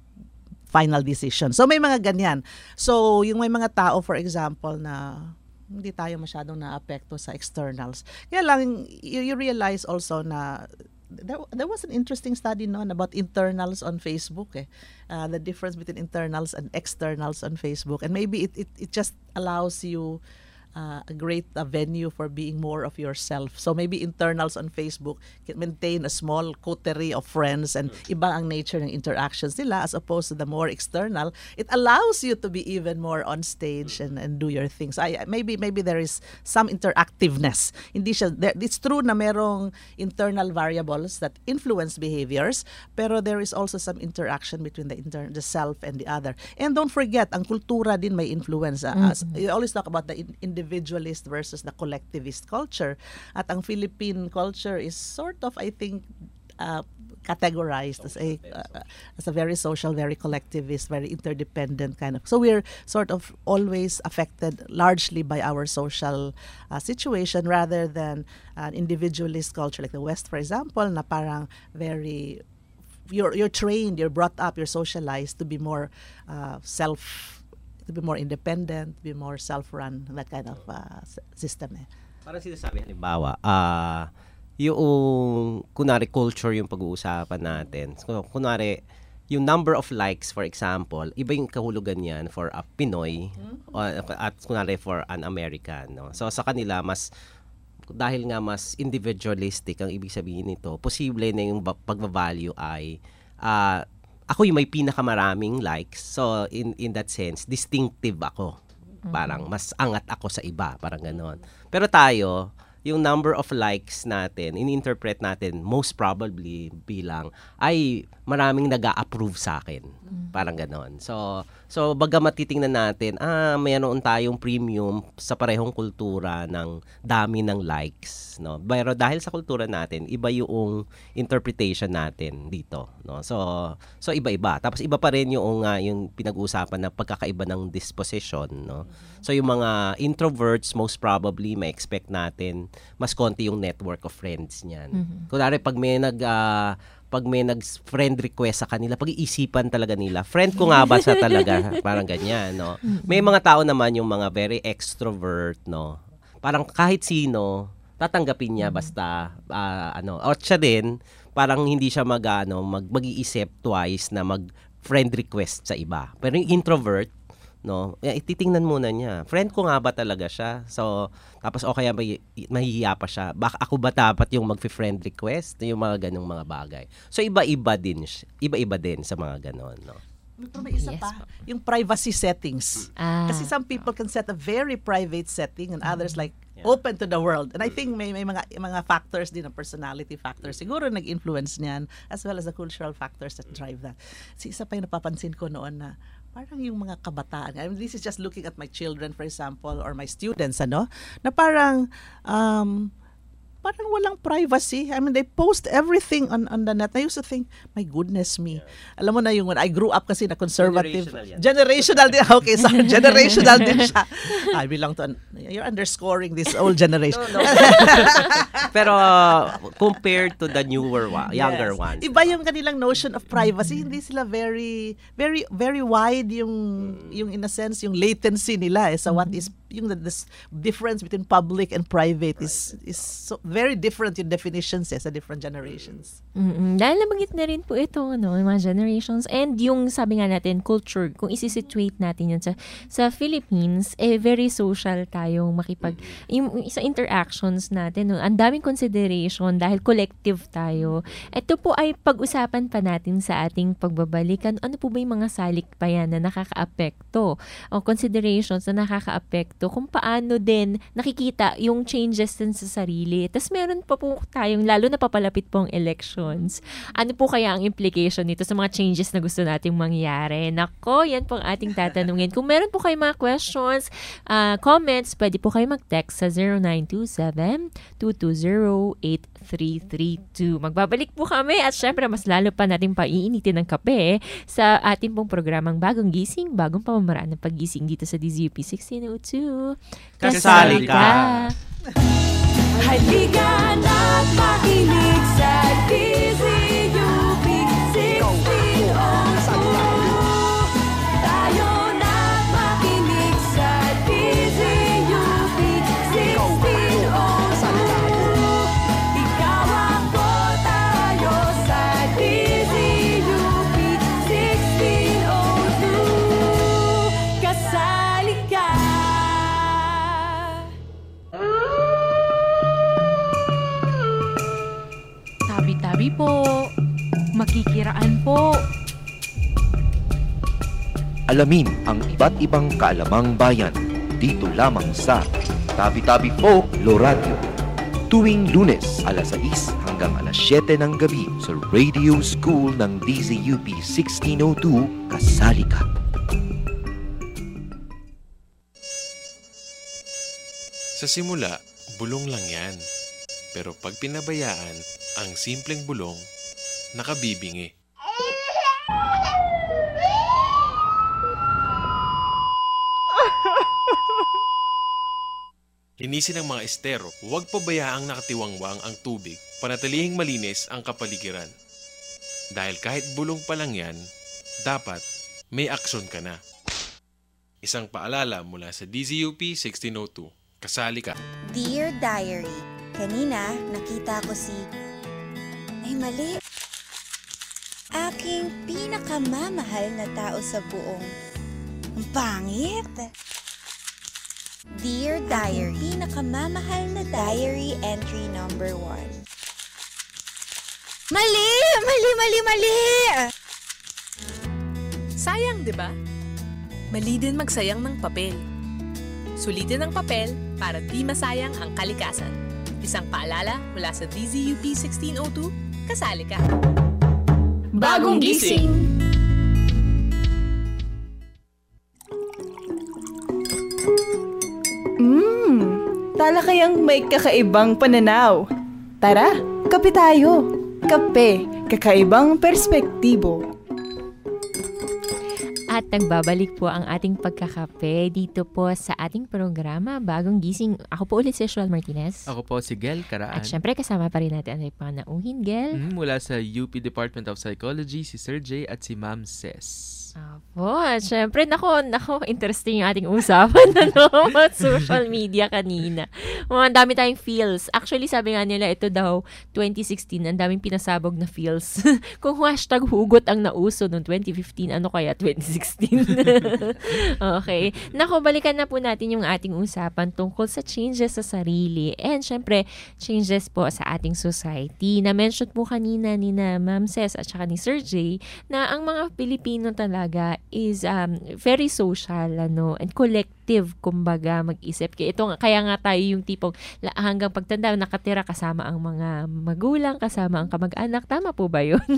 final decision. So may mga ganyan. So yung may mga tao, for example, na hindi tayo masyadong naapekto sa externals. Kaya lang, you, you realize also na there, there was an interesting study noon about internals on Facebook. Eh. Uh, the difference between internals and externals on Facebook. And maybe it, it, it just allows you uh, a great uh, venue for being more of yourself. So maybe internals on Facebook can maintain a small coterie of friends and iba ang nature ng interactions nila as opposed to the more external. It allows you to be even more on stage and, and do your things. I maybe maybe there is some interactiveness. Hindi siya there, it's true na merong internal variables that influence behaviors, pero there is also some interaction between the inter- the self and the other. And don't forget, ang kultura din may influence. Uh, Mm-hmm. as, you always talk about the in- individualist versus the collectivist culture. At ang Philippine culture is sort of, I think, uh, categorized as a uh, as a very social, very collectivist, very interdependent kind of. So we're sort of always affected largely by our social uh, situation rather than an individualist culture like the West, for example, na parang very you're you're trained, you're brought up, you're socialized to be more uh, self to be more independent, be more self-run, that kind of uh, system eh. Parang sinasabi, halimbawa, ah, uh, yung, kunwari, culture yung pag-uusapan natin. So, kunwari, yung number of likes, for example, iba yung kahulugan yan for a Pinoy mm-hmm. o, at kunwari for an American. No? So, sa kanila, mas, dahil nga mas individualistic ang ibig sabihin nito, posible na yung pagbavalue ay, ah, uh, ako yung may pinakamaraming likes. So, in in that sense, distinctive ako. Parang mas angat ako sa iba. Parang ganon. Pero tayo, yung number of likes natin, in-interpret natin most probably bilang ay maraming nag-a-approve sa akin. Parang ganon. So, so bagamat titingnan natin, ah, mayroon tayong premium sa parehong kultura ng dami ng likes. No? Pero dahil sa kultura natin, iba yung interpretation natin dito. No? So, so iba-iba. Tapos iba pa rin yung, uh, yung pinag-uusapan na pagkakaiba ng disposition. No? So yung mga introverts, most probably, may expect natin mas konti yung network of friends niyan. Mm-hmm. Kunwari, pag may nag... Uh, pag may nag-friend request sa kanila, pag-iisipan talaga nila, friend ko nga ba siya talaga? Parang ganyan, no? May mga tao naman yung mga very extrovert, no? Parang kahit sino, tatanggapin niya basta, uh, ano, o siya din, parang hindi siya mag, ano, mag, mag-iisip twice na mag-friend request sa iba. Pero yung introvert, no, ititingnan muna niya. Friend ko nga ba talaga siya? So, tapos o kaya may, mahihiya pa siya. Baka ako ba dapat yung mag-friend request? Yung mga ganong mga bagay. So, iba-iba din. Iba-iba din sa mga ganon, no? Pero may isa yes, pa, yung privacy settings. Ah. Kasi some people can set a very private setting and others like yeah. open to the world. And I think may may mga mga factors din, personality factors. Siguro nag-influence niyan as well as the cultural factors that drive that. Si isa pa yung napapansin ko noon na parang yung mga kabataan. I mean, this is just looking at my children, for example, or my students, ano? Na parang um parang walang privacy. I mean, they post everything on on the net. I used to think, my goodness me. Yeah. Alam mo na yung when I grew up kasi na conservative. Generational, generational din. Okay, sorry. Generational din siya. I belong to, an, you're underscoring this old generation. No, no. Pero uh, compared to the newer one, younger yes. ones. Iba yung kanilang notion of privacy. Hindi sila very, very, very wide yung, mm. yung in a sense, yung latency nila. Eh, so what is, yung the, this difference between public and private right. is, is so very different yung definitions eh, sa different generations. Mm-mm. Dahil nabanggit na rin po ito, no, mga generations. And yung sabi nga natin, culture, kung isi-situate natin yun sa, sa Philippines, eh, very social tayong makipag, yung, sa interactions natin, no, ang daming consideration dahil collective tayo. Ito po ay pag-usapan pa natin sa ating pagbabalikan. Ano po ba yung mga salik pa yan na nakaka-apekto o considerations na nakaka-apekto kung paano din nakikita yung changes din sa sarili. Tapos meron pa po tayong, lalo na papalapit po ang elections. Ano po kaya ang implication nito sa mga changes na gusto nating mangyari? Nako, yan po ang ating tatanungin. Kung meron po kayong mga questions, uh, comments, pwede po kayo mag-text sa zero nine two seven, two two zero, eight three three two. Magbabalik po kami at syempre mas lalo pa natin paiinitin ng kape sa ating pong programang Bagong Gising, bagong pamamaraan ng paggising dito sa D Z U P sixteen oh two. Kasali ka! Halika na't makinig sa D Z U P sixteen oh two. Tayo na't makinig sa D Z U P sixteen oh two. Ikaw ako, tayo sa D Z U P sixteen oh two. Kasali ka! Tabi-tabi po. Makikiraan po. Alamin ang iba't ibang kaalamang bayan dito lamang sa Tabi-Tabi Po Loradio. Tuwing Lunes, alas sais hanggang alas siyete ng gabi sa Radio School ng D Z U P sixteen oh two, kasali ka. Sa simula, bulong lang yan. Pero pag pinabayaan, ang simpleng bulong, nakabibingi. Linisin ng mga estero, huwag pabayaang nakatiwangwang ang tubig, panatilihing malinis ang kapaligiran. Dahil kahit bulong pa lang yan, dapat may aksyon ka na. Isang paalala mula sa D Z U P sixteen oh two. Kasali ka. Dear Diary, kanina nakita ko si... Ay, mali. Aking pinakamamahal na tao sa buong... Ang pangit. Dear Diary, pinakamamahal na diary entry number one. Mali! Mali, mali, mali! Sayang, di ba? Mali din magsayang ng papel. Sulitin ang papel para di masayang ang kalikasan. Isang paalala mula sa D Z U P sixteen oh two, kasali ka. Bagong gising! Mmm, tala kayang may kakaibang pananaw. Tara, kape tayo. Kape, kakaibang perspektibo. At nagbabalik po ang ating pagkakape dito po sa ating programa, Bagong Gising. Ako po ulit si Joel Martinez. Ako po si Gel Karaan. At syempre kasama pa rin natin ang panauhin, Gel. Mm, mula sa U P Department of Psychology, si Sir J at si Ma'am Ces. Apo, at syempre, nako, nako, interesting yung ating usapan ano, about social media kanina. Mga dami tayong feels. Actually, sabi nga nila, ito daw, twenty sixteen, ang daming pinasabog na feels. Kung hashtag hugot ang nauso noong twenty fifteen, ano kaya twenty sixteen? Okay. Nako, balikan na po natin yung ating usapan tungkol sa changes sa sarili. And syempre, changes po sa ating society. Na-mention po kanina ni na Ma'am Ces at saka ni Sir J na ang mga Pilipino talaga is um, very social ano and collective kumbaga mag-isip. Kaya ito kaya nga tayo yung tipong hanggang pagtanda nakatira kasama ang mga magulang, kasama ang kamag-anak. Tama po ba yun?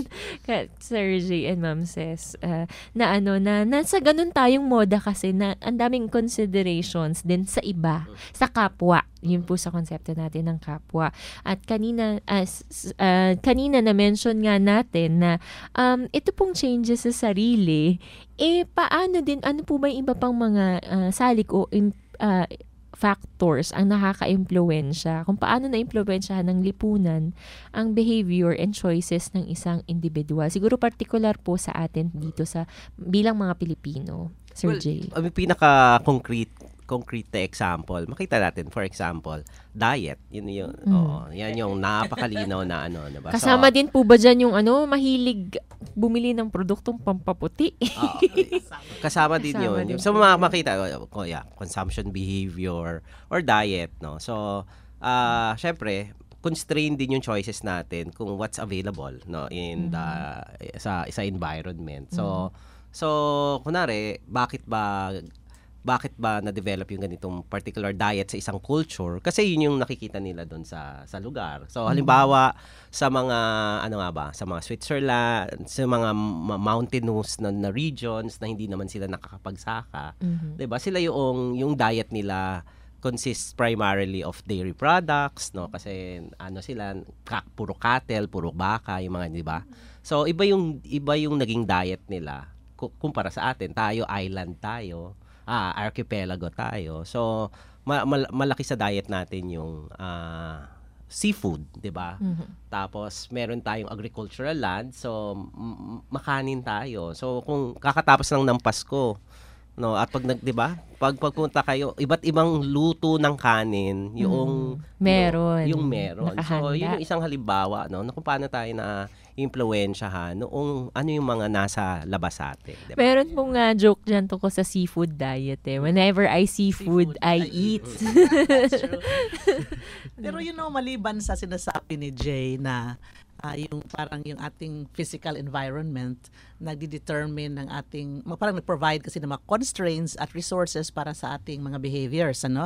Sir J and Ma'am Ces uh, na ano na nasa ganun tayong moda kasi na ang daming considerations din sa iba, sa kapwa. Yun po sa konsepto natin ng kapwa. At kanina as uh, kanina na mention nga natin na um, ito pong changes sa sarili, eh paano din, ano po ba yung iba pang mga uh, salik o uh, factors ang nakaka-impluwensya, kung paano na-impluwensyahan ng lipunan ang behavior and choices ng isang individual. Siguro particular po sa atin dito sa bilang mga Pilipino. Sir well, J. Ang pinaka-concrete concrete example, makita natin, for example, diet. Yun yung, mm. oo, yan yung napakalinaw na ano. Diba? Kasama so, din po ba dyan yung ano, mahilig bumili ng produktong pampaputi? uh, kasama din kasama yun. Din so, ma- makita, oh, yeah, consumption behavior or diet. No? So, uh, syempre, constrain din yung choices natin kung what's available no in mm. the sa sa environment. So, mm. so kunwari, bakit ba bakit ba na-develop yung ganitong particular diet sa isang culture? Kasi yun yung nakikita nila doon sa sa lugar. So halimbawa sa mga ano nga ba, sa mga Switzerland, sa mga mountainous na, na regions na hindi naman sila nakakapagsaka, mm-hmm. 'di ba? Sila yung yung diet nila consists primarily of dairy products, no? Kasi ano sila, puro cattle, puro baka, yung mga 'di ba? So iba yung iba yung naging diet nila kumpara sa atin. Tayo island tayo. Ah, archipelago tayo. So, ma- mal- malaki sa diet natin yung uh, seafood, 'di ba? Mm-hmm. Tapos meron tayong agricultural land, so m- makanin tayo. So, kung kakatapos lang ng Pasko, no, at pag nag, 'di ba? Pag pagpunta kayo, iba't ibang luto ng kanin, yung mm, meron. Yung, yung meron. Nakahanda. So, yun yung isang halimbawa, no, na kung paano tayo na impluwensyahan noong ano yung mga nasa labas atin. Diba? Meron pong uh, joke dyan tungkol sa seafood diet eh. Whenever I see food, seafood, I, I eat. That's true. Pero you know, maliban sa sinasabi ni Jay na uh, yung parang yung ating physical environment nagdi-determine ng ating, parang nag-provide kasi ng mga constraints at resources para sa ating mga behaviors, ano?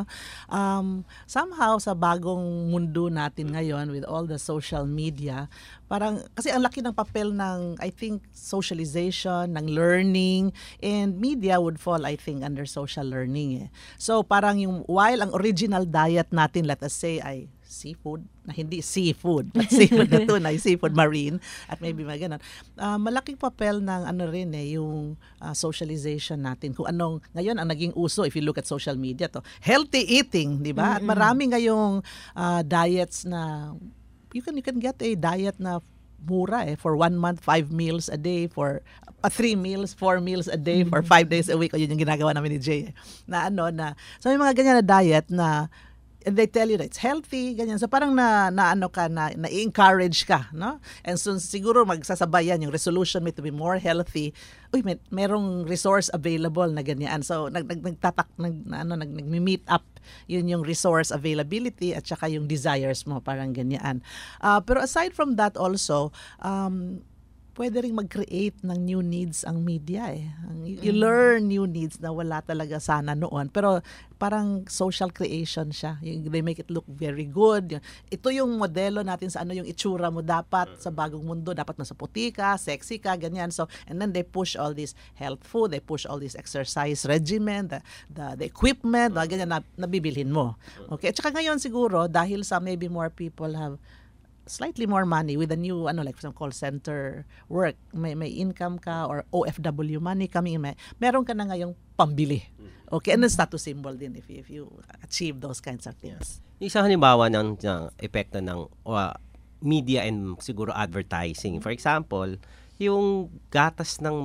Um, somehow, sa bagong mundo natin ngayon with all the social media, parang, kasi ang laki ng papel ng, I think, socialization, ng learning, and media would fall, I think, under social learning. Eh. So, parang yung, while ang original diet natin, let us say, ay seafood, na hindi seafood, but seafood na tunay, seafood marine, at maybe mga ganun. Uh, malaking papel ng ano rin eh, yung uh, socialization natin. Kung anong, ngayon ang naging uso, if you look at social media to, healthy eating, di ba? At marami ngayong uh, diets na, you can, you can get a diet na mura eh, for one month, five meals a day, for uh, three meals, four meals a day, for five days a week. O yun yung ginagawa namin ni Jay. Eh. Na ano, na, so may mga ganyan na diet na, and they tell you that it's healthy, ganyan. So parang na, na ano ka, na, na-encourage ka, no? And so siguro magsasabayan yung resolution mo to be more healthy. Uy, may, merong resource available na ganyan. So nag, nag, nagtatak, nag, ano, nag, nag-meet up yun yung resource availability at saka yung desires mo, parang ganyan. Uh, pero aside from that also, um, pwede rin mag-create ng new needs ang media eh. You mm. learn new needs na wala talaga sana noon. Pero parang social creation siya. They make it look very good. Ito yung modelo natin sa ano yung itsura mo dapat sa bagong mundo. Dapat nasa puti ka, sexy ka, ganyan. So, and then they push all this health food, they push all this exercise regimen, the, the, the equipment, mga ganyan na nabibilhin mo. Okay? At saka ngayon siguro, dahil sa maybe more people have slightly more money with the new ano like some call center work, may may income ka or O F W money coming in, may meron ka na ngayong pambili. Okay, and then status symbol din if you, if you achieve those kinds of things. Isang halimbawa ng, ng epekto ng uh, media and siguro advertising. For example, yung gatas ng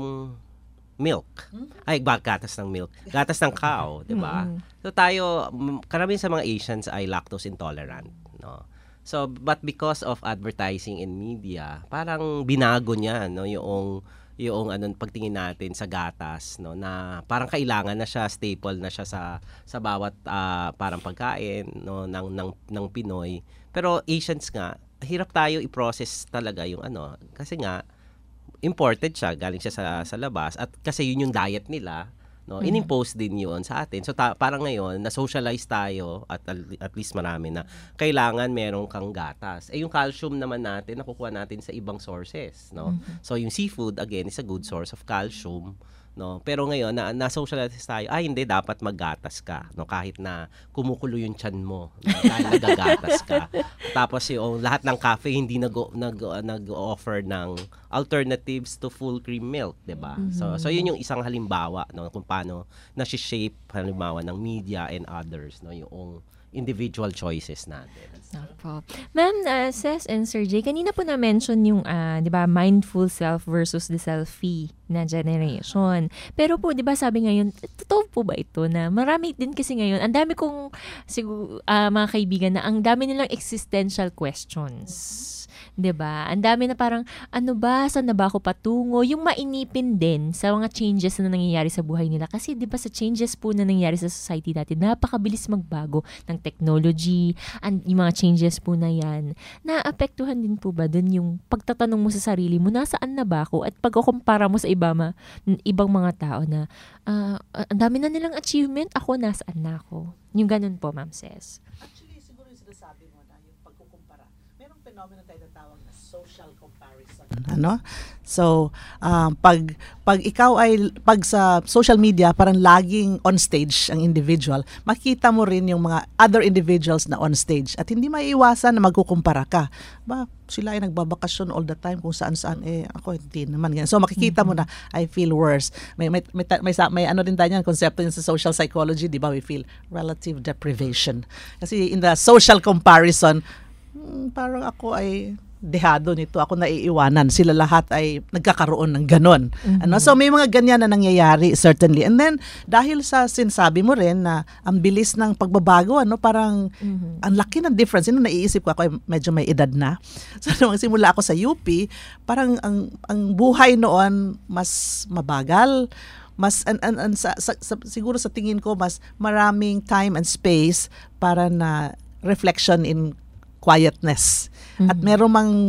milk. Ay, gatas ng milk. Gatas ng cow, 'di ba? So tayo, karamihan sa mga Asians ay lactose intolerant, no? So, but because of advertising and media, parang binago niya, no, yung yung ano pagtingin natin sa gatas, no, na parang kailangan na siya, staple na siya sa sa bawat uh, parang pagkain, no, ng ng ng Pinoy. Pero Asians nga, hirap tayo i-process talaga yung ano, kasi nga imported siya, galing siya sa sa labas, at kasi yun yung diet nila. No, mm-hmm. In-impose din yun sa atin. So ta- parang ngayon na-socialize tayo at at least marami na kailangan merong kang gatas. Eh yung calcium naman natin nakukuha natin sa ibang sources, no? Mm-hmm. So yung seafood again is a good source of calcium, no? Pero ngayon na na-socialize tayo, ay hindi dapat maggatas ka, no? Kahit na kumukulo yung tiyan mo, no? Dahil nagagatas ka. Tapos yung lahat ng cafe hindi nag nag nag-offer ng alternatives to full cream milk, 'di ba? Mm-hmm. So so yun yung isang halimbawa, no, kung paano na-shape halimbawa ng media and others, no, yung individual choices natin. Opo. Ma'am, uh, Ces and Sir Jay, kanina po na-mention yung, uh, di ba, mindful self versus the selfie na generation. Pero po, di ba, sabi ngayon, totoo po ba ito na marami din kasi ngayon, ang dami kong siguro, uh, mga kaibigan na ang dami nilang existential questions. 'Di ba? Ang dami na parang ano ba, saan na ba ako patungo? Yung mainipin din sa mga changes na nangyayari sa buhay nila kasi 'di ba sa changes po na nangyayari sa society natin, napakabilis magbago ng technology, and yung mga changes po na 'yan. Naapektuhan din po ba dun yung pagtatanong mo sa sarili mo, nasaan na ba ako? At pagkukumpara mo sa iba ma, ibang mga tao na uh, ang dami na nilang achievement, ako nasaan na ako? Yung ganun po, Ma'am Ces. Actually, siguro yung sinasabi mo na yung pagkukumpara, merong phenomenon tayo natawag na social comparison. Ano? So, um, pag pag ikaw ay pag sa social media parang laging on stage ang individual, makita mo rin yung mga other individuals na on stage at hindi maiiwasan na magkukumpara ka. Ba, sila ay nagbabakasyon all the time kung saan-saan, eh ako hindi naman ganyan. So makikita mo na I feel worse. May may may, may, may ano din tayo yan, konsepto yun sa social psychology, di ba? We feel relative deprivation. Kasi in the social comparison, hmm, parang ako ay dehado nito, ako naiiwanan. Sila lahat ay nagkakaroon ng ganon. Mm-hmm. Ano? So may mga ganyan na nangyayari certainly. And then dahil sa sinasabi mo rin na ang bilis ng pagbabago, ano, parang mm-hmm. ang laki ng difference. Yun, naiisip ko, ako ay medyo may edad na. So nung simula ako sa U P, parang ang ang buhay noon mas mabagal. Mas an, an, an, sa, sa, sa, siguro sa tingin ko mas maraming time and space para na reflection in quietness. Mm-hmm. At meron mang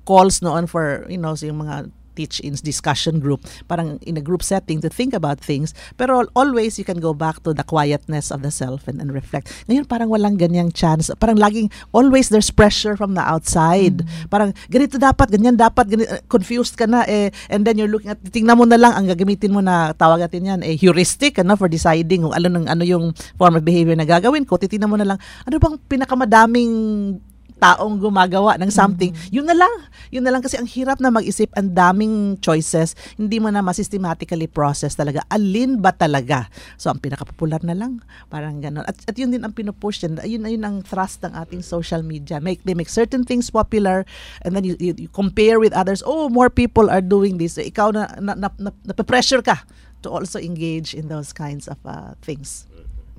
calls noon for, you know, yung mga teach-ins discussion group, parang in a group setting to think about things. Pero always you can go back to the quietness of the self and, and reflect. Ngayon parang walang ganyang chance. Parang laging, always there's pressure from the outside. Mm-hmm. Parang ganito dapat, ganyan dapat, ganito, confused ka na eh, and then you're looking at, tingnan mo na lang, ang gagamitin mo na, tawag natin yan, eh, heuristic, ano, for deciding kung ano, ano yung form of behavior na gagawin ko. Titingnan mo na lang, ano bang pinakamadaming taong gumagawa ng something, mm-hmm. yun na lang. Yun na lang kasi ang hirap na mag-isip, ang daming choices, hindi mo na ma-systematically process talaga. Alin ba talaga? So, ang pinaka-popular na lang, parang gano'n. At, at yun din ang pinupush din. Ayun, ayun ang thrust ng ating social media. Make, they make certain things popular and then you, you, you compare with others. Oh, more people are doing this. Ikaw na, na, na, na, na-pressure ka to also engage in those kinds of uh, things.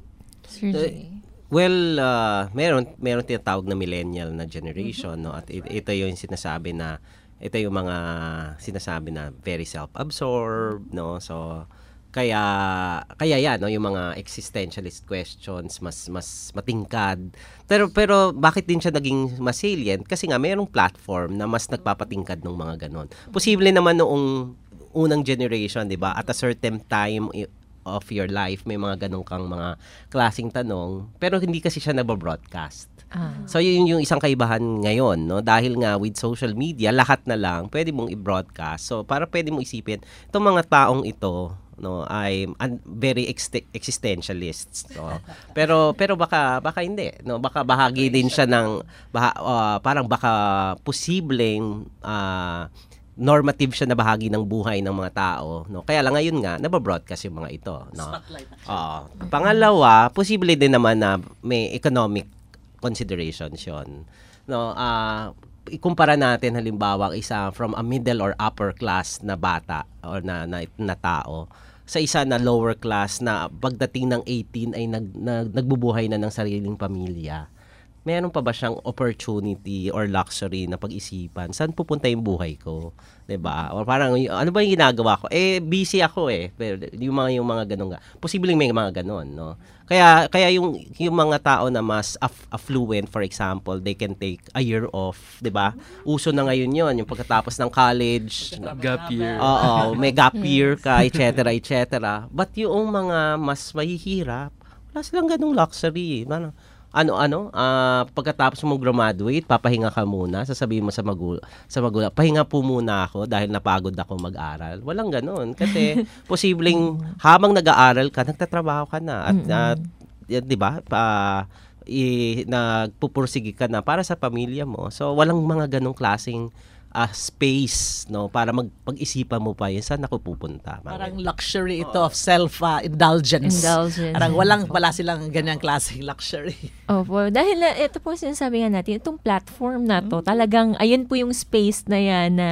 Seriously. Well, uh, meron meron tinatawag na millennial na generation, no? At ito yung sinasabi na ito yung mga sinasabi na very self-absorbed, no? So kaya kaya yan, no, yung mga existentialist questions mas mas matingkad. Pero pero bakit din siya naging mas salient? Kasi nga mayroong platform na mas nagpapatingkad ng mga ganon. Posible naman noong unang generation, 'di ba? At a certain time of your life, may mga ganong kang mga klaseng tanong, pero hindi kasi siya nababroadcast. Ah. So, yun yung isang kaibahan ngayon, no? Dahil nga with social media, lahat na lang, pwede mong i-broadcast. So, para pwede mong isipin, itong mga taong ito, no, ay un- very ex- existentialists. No? Pero, pero baka, baka hindi. No? Baka bahagi din siya ng, baha, uh, parang baka posibleng, uh, normative siya na bahagi ng buhay ng mga tao, no? Kaya lang ngayon nga nababroadcast yung mga ito, no? Uh, pangalawa, posible din naman na may economic considerations yun. No, ah uh, ikumpara natin halimbawa isa from a middle or upper class na bata or na na, na tao sa isa na lower class na pagdating ng eighteen ay nag, nag nagbubuhay na ng sariling pamilya. Meron pa ba siyang opportunity or luxury na pag-isipan? Saan pupunta yung buhay ko? 'Di ba? O parang ano ba yung ginagawa ko? Eh busy ako eh. Pero yung mga yung mga ganun nga. Posibleng may mga ganun, no? Kaya kaya yung yung mga tao na mas aff- affluent, for example, they can take a year off, 'di ba? Uso na ngayon 'yon, yung pagkatapos ng college, gap year. Oo, may gap year ka, et cetera, et cetera. But yung mga mas mahihirap, wala silang ganung luxury. Ano? Ano-ano, uh, pagkatapos mo graduate, papahinga ka muna, sasabihin mo sa magul sa magulang, pahinga po muna ako dahil napagod ako mag-aral. Walang ganoon kasi posibleng habang nag-aaral ka, nagtatrabaho ka na at uh, y- 'di ba? Pa i, nagpupursige ka na para sa pamilya mo. So walang mga ganong klaseng uh, space, no, para magpag-isipan mo pa yun saan ako pupunta. Parang luxury ito of self-indulgence. Uh, Indulgence. Parang walang, wala silang ganyang klaseng luxury. Opo, dahil uh, ito po sinasabi nga natin, itong platform na to, talagang ayun po yung space na yan na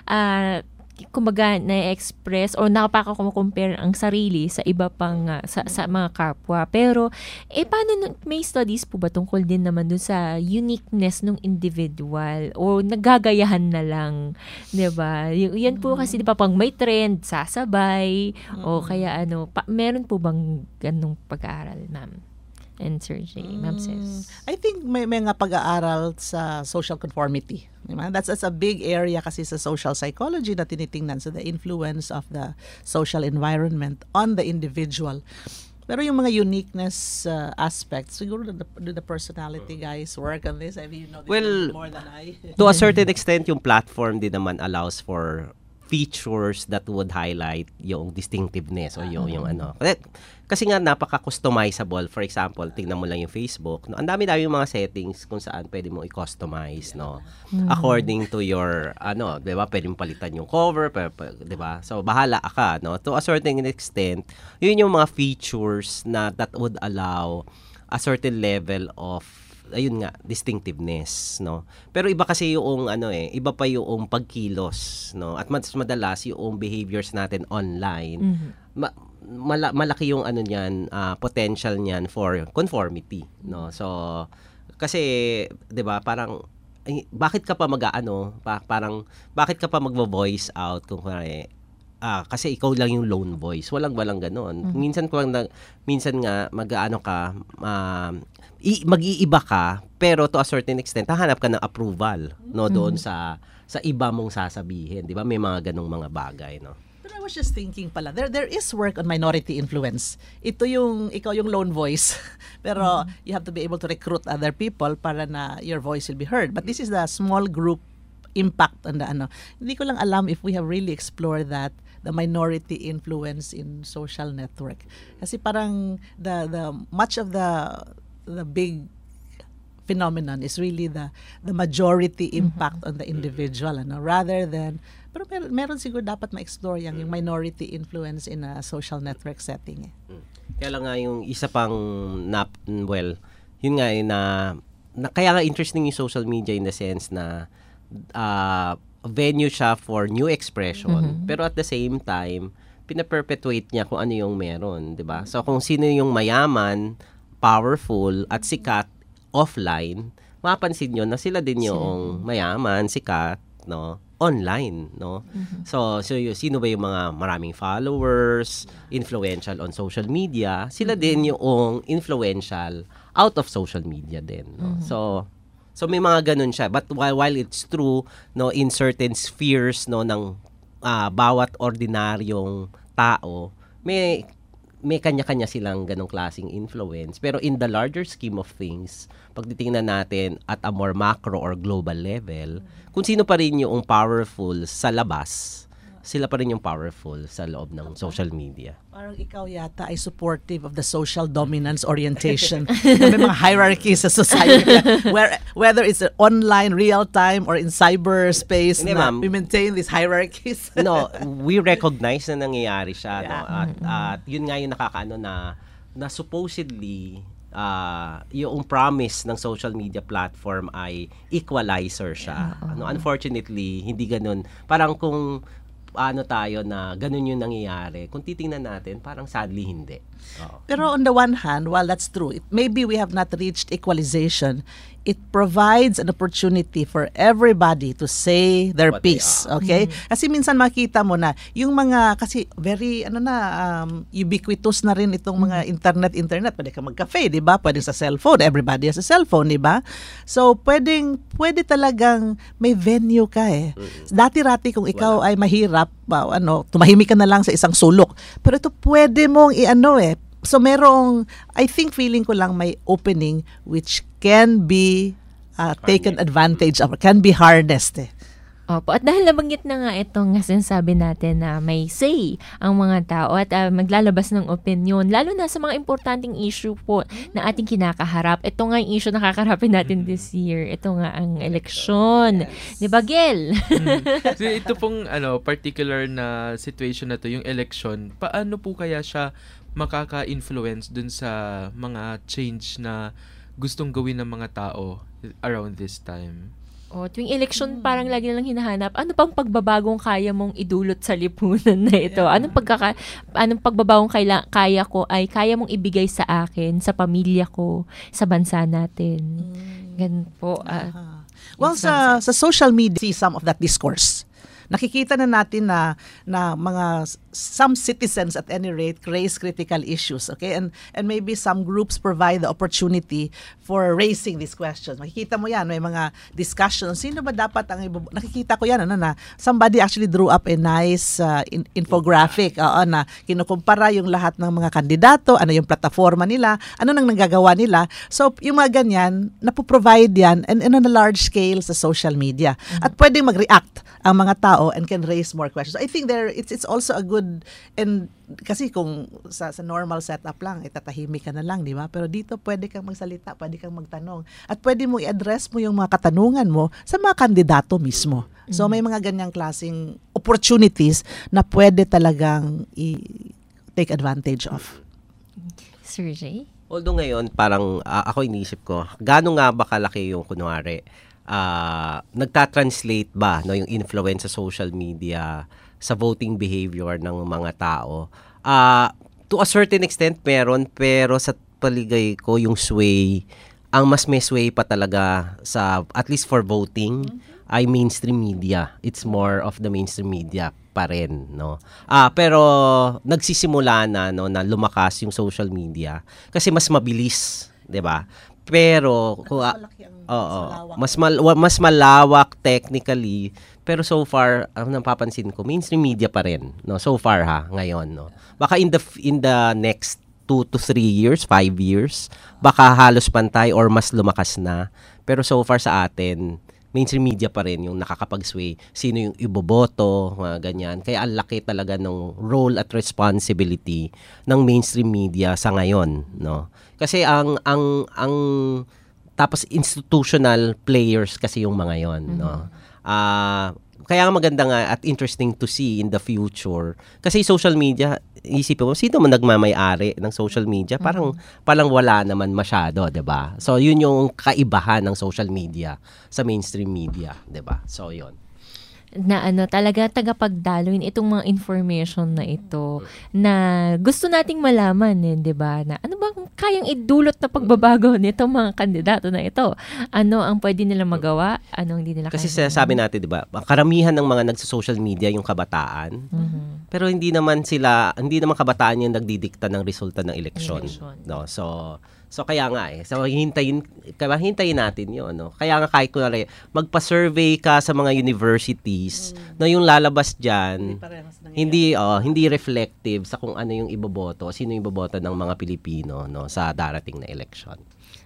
uh, kumbaga na-express o nakapaka-compare ang sarili sa iba pang uh, sa, sa mga kapwa. Pero eh paano may studies po ba tungkol din naman dun sa uniqueness ng individual o nagagayahan na lang, 'di ba? Y- yan po kasi 'di ba pang may trend sasabay mm-hmm. o kaya ano, pa, meron po bang ganung pag-aaral, ma'am? And Sir J, ma'am sis. I think may, may nga pag-aaral sa social conformity. Diba? That's, that's a big area kasi sa social psychology na tinitingnan. So the influence of the social environment on the individual. Pero yung mga uniqueness uh, aspects, siguro do the, do the personality guys work on this? I mean, you know this well, more than I. To a certain extent, yung platform din naman allows for features that would highlight yung distinctiveness o yung, yung ano. Kasi nga napaka-customizable. For example, tingnan mo lang yung Facebook. No? Ang dami-dami yung mga settings kung saan pwede mo i-customize, no? Mm-hmm. According to your, ano, di ba? Pwede mo palitan yung cover, p- p- di ba? So, bahala ka, no? To a certain extent, yun yung mga features na that would allow a certain level of ayun nga, distinctiveness, no? Pero iba kasi yung ano eh, iba pa yung pagkilos, no? At mas madalas yung behaviors natin online. Mm-hmm. Ma- mala- malaki yung ano niyan, uh, potential niyan for conformity, no? So kasi 'di ba, parang eh, bakit ka pa mag-aano, pa, parang bakit ka pa magvo-voice out kung kunwari ah, kasi ikaw lang yung lone voice. Walang walang ganoon. Mm-hmm. Minsan ko lang na, minsan nga mag-aano ka, uh, i- mag-iiba ka, pero to a certain extent hahanap ka ng approval, no, doon mm-hmm. sa sa iba mong sasabihin, 'di ba? May mga ganong mga bagay, no. But I was just thinking pala, there there is work on minority influence. Ito yung ikaw yung lone voice, pero mm-hmm. you have to be able to recruit other people para na your voice will be heard. But this is the small group impact on the ano. Hindi ko lang alam if we have really explored that, the minority influence in social network. Kasi parang the the much of the the big phenomenon is really the the majority impact mm-hmm. on the individual, ano, rather than, pero mer- meron siguro dapat ma-explore yang yung minority influence in a social network setting. Eh. Kaya lang nga yung isa pang nap well, yun nga eh, na, na kaya nga interesting yung social media in the sense na uh, venue siya for new expression, mm-hmm. pero at the same time pina-perpetuate niya kung ano yung meron, 'di ba? So kung sino yung mayaman, powerful at sikat offline, mapapansin niyo na sila din yung mayaman, sikat, no, online, no. Mm-hmm. So so yung, sino ba yung mga maraming followers, influential on social media, sila mm-hmm. din yung influential out of social media din, no. Mm-hmm. So So may mga ganun siya. But while while it's true, no, in certain spheres, no, ng uh, bawat ordinaryong tao, may may kanya-kanya silang ganung klaseng influence. Pero in the larger scheme of things, pag titingnan natin at a more macro or global level, kung sino pa rin yung powerful sa labas, sila pa rin yung powerful sa loob ng social media. Parang ikaw yata ay supportive of the social dominance orientation. May mga hierarchies sa society. Where, whether it's online, real-time, or in cyberspace, Hindi, na ma'am. we maintain these hierarchies. No, we recognize na nangyayari siya. Yeah. No? At, at yun nga yung nakakaano na, na supposedly, uh, yung promise ng social media platform ay equalizer siya. Yeah. Ano, unfortunately, hindi ganun. Parang kung ano tayo na ganun yung nangyayari, kung titingnan natin, parang sadly hindi. Oo. Pero on the one hand, while that's true, it, maybe we have not reached equalization, it provides an opportunity for everybody to say their What piece, okay? Mm-hmm. Kasi minsan makita mo na yung mga, kasi very ano na um, ubiquitous na rin itong mga internet internet, pwede ka mag-cafe, di ba? Pwede sa cellphone, everybody has a cellphone, di ba? So pwedeng pwede talagang may venue ka eh. Mm-hmm. Dati-rati kung ikaw Wala. ay mahirap, uh, ano, tumahimik ka na lang sa isang sulok. Pero ito pwede mong i-ano eh. So merong, I think feeling ko lang may opening which can be uh, taken advantage of, can be harnessed eh. Opo, at dahil nabanggit na nga itong sinasabi natin na may say ang mga tao at uh, maglalabas ng opinion, lalo na sa mga importanteng issue po na ating kinakaharap. Ito nga yung issue na kakaharapin natin this year. Ito nga ang eleksyon. Yes. Di ba, Gel? hmm. So, ito pong ano, particular na situation na to, yung election, paano po kaya siya makaka-influence dun sa mga change na gustong gawin ng mga tao around this time? O, tuwing election, parang lagi na lang hinahanap, ano pang pagbabagong kaya mong idulot sa lipunan na ito? Yeah. Anong, pagkaka, anong pagbabagong kaila, kaya ko ay kaya mong ibigay sa akin, sa pamilya ko, sa bansa natin? Mm. Ganun po. Uh, uh-huh. Well, sa, sa social media, see some of that discourse. Nakikita na natin na na mga some citizens at any rate raise critical issues, okay? And and maybe some groups provide the opportunity for raising these questions. Makikita mo yan, may mga discussions. Sino ba dapat ang ibu- nakikita ko yan ano na somebody actually drew up a nice uh, in- infographic uh, na kinukumpara yung lahat ng mga kandidato, ano yung plataforma nila, ano nang nagagawa nila. So yung mga ganyan, napoprovide yan and, and on a large scale sa social media. Mm-hmm. At pwedeng mag-react ang mga tao and can raise more questions. I think there it's it's also a good, and kasi kung sa, sa normal setup lang, itatahimik ka na lang, di ba? Pero dito pwede kang magsalita, pwede kang magtanong. At pwede mo i-address mo yung mga katanungan mo sa mga kandidato mismo. So may mga ganyang klaseng opportunities na pwede talagang i-take advantage of. Sir Jay? Although ngayon, parang uh, ako iniisip ko, gaano nga ba kalaki yung kunwari, Uh, nagta-translate ba no yung influence sa social media sa voting behavior ng mga tao? Uh, to a certain extent meron, pero sa paligay ko yung sway, ang mas may sway pa talaga sa at least for voting ay mainstream media. It's more of the mainstream media pa rin, no. Ah, pero nagsisimula na no na lumakas yung social media kasi mas mabilis, 'di ba? Pero kung uh, oo, mas mal, mas malawak technically, pero so far ang napapansin ko mainstream media pa rin, no. So far ha, ngayon, no. Baka in the in the next two to three years, five years, baka halos pantay or mas lumakas na. Pero so far sa atin, mainstream media pa rin yung nakakapag-sway sino yung iboboto, mga ganyan. Kaya ang laki talaga ng role at responsibility ng mainstream media sa ngayon, no? Kasi ang ang ang tapos institutional players kasi yung mga yon, mm-hmm. no? Ah, uh, kaya maganda nga at interesting to see in the future. Kasi social media, isipin mo, sino man nagmamay-ari ng social media? Parang, mm-hmm. parang wala naman masyado, 'di ba? So, yun yung kaibahan ng social media sa mainstream media, 'di ba? So, yun. Na ano, talaga tagapagdaloy itong mga information na ito na gusto nating malaman, eh, 'di ba? Na ano bang kayang idulot na pagbabago nitong mga kandidato na ito? Ano ang pwede nilang magawa? Ano ang hindi nila Kasi sabi natin, 'di ba? Karamihan ng mga nagso-social media yung kabataan. Mm-hmm. Pero hindi naman sila, hindi naman kabataan yung nagdidikta ng resulta ng eleksyon, no? So So kaya nga eh. So hintayin kaya hintayin natin 'yon, no. Kaya nga kahit kunwari magpa-survey ka sa mga universities, mm. na yung lalabas diyan hindi oh, hindi reflective sa kung ano yung iboboto, sino yung iboboto ng mga Pilipino, no, sa darating na election.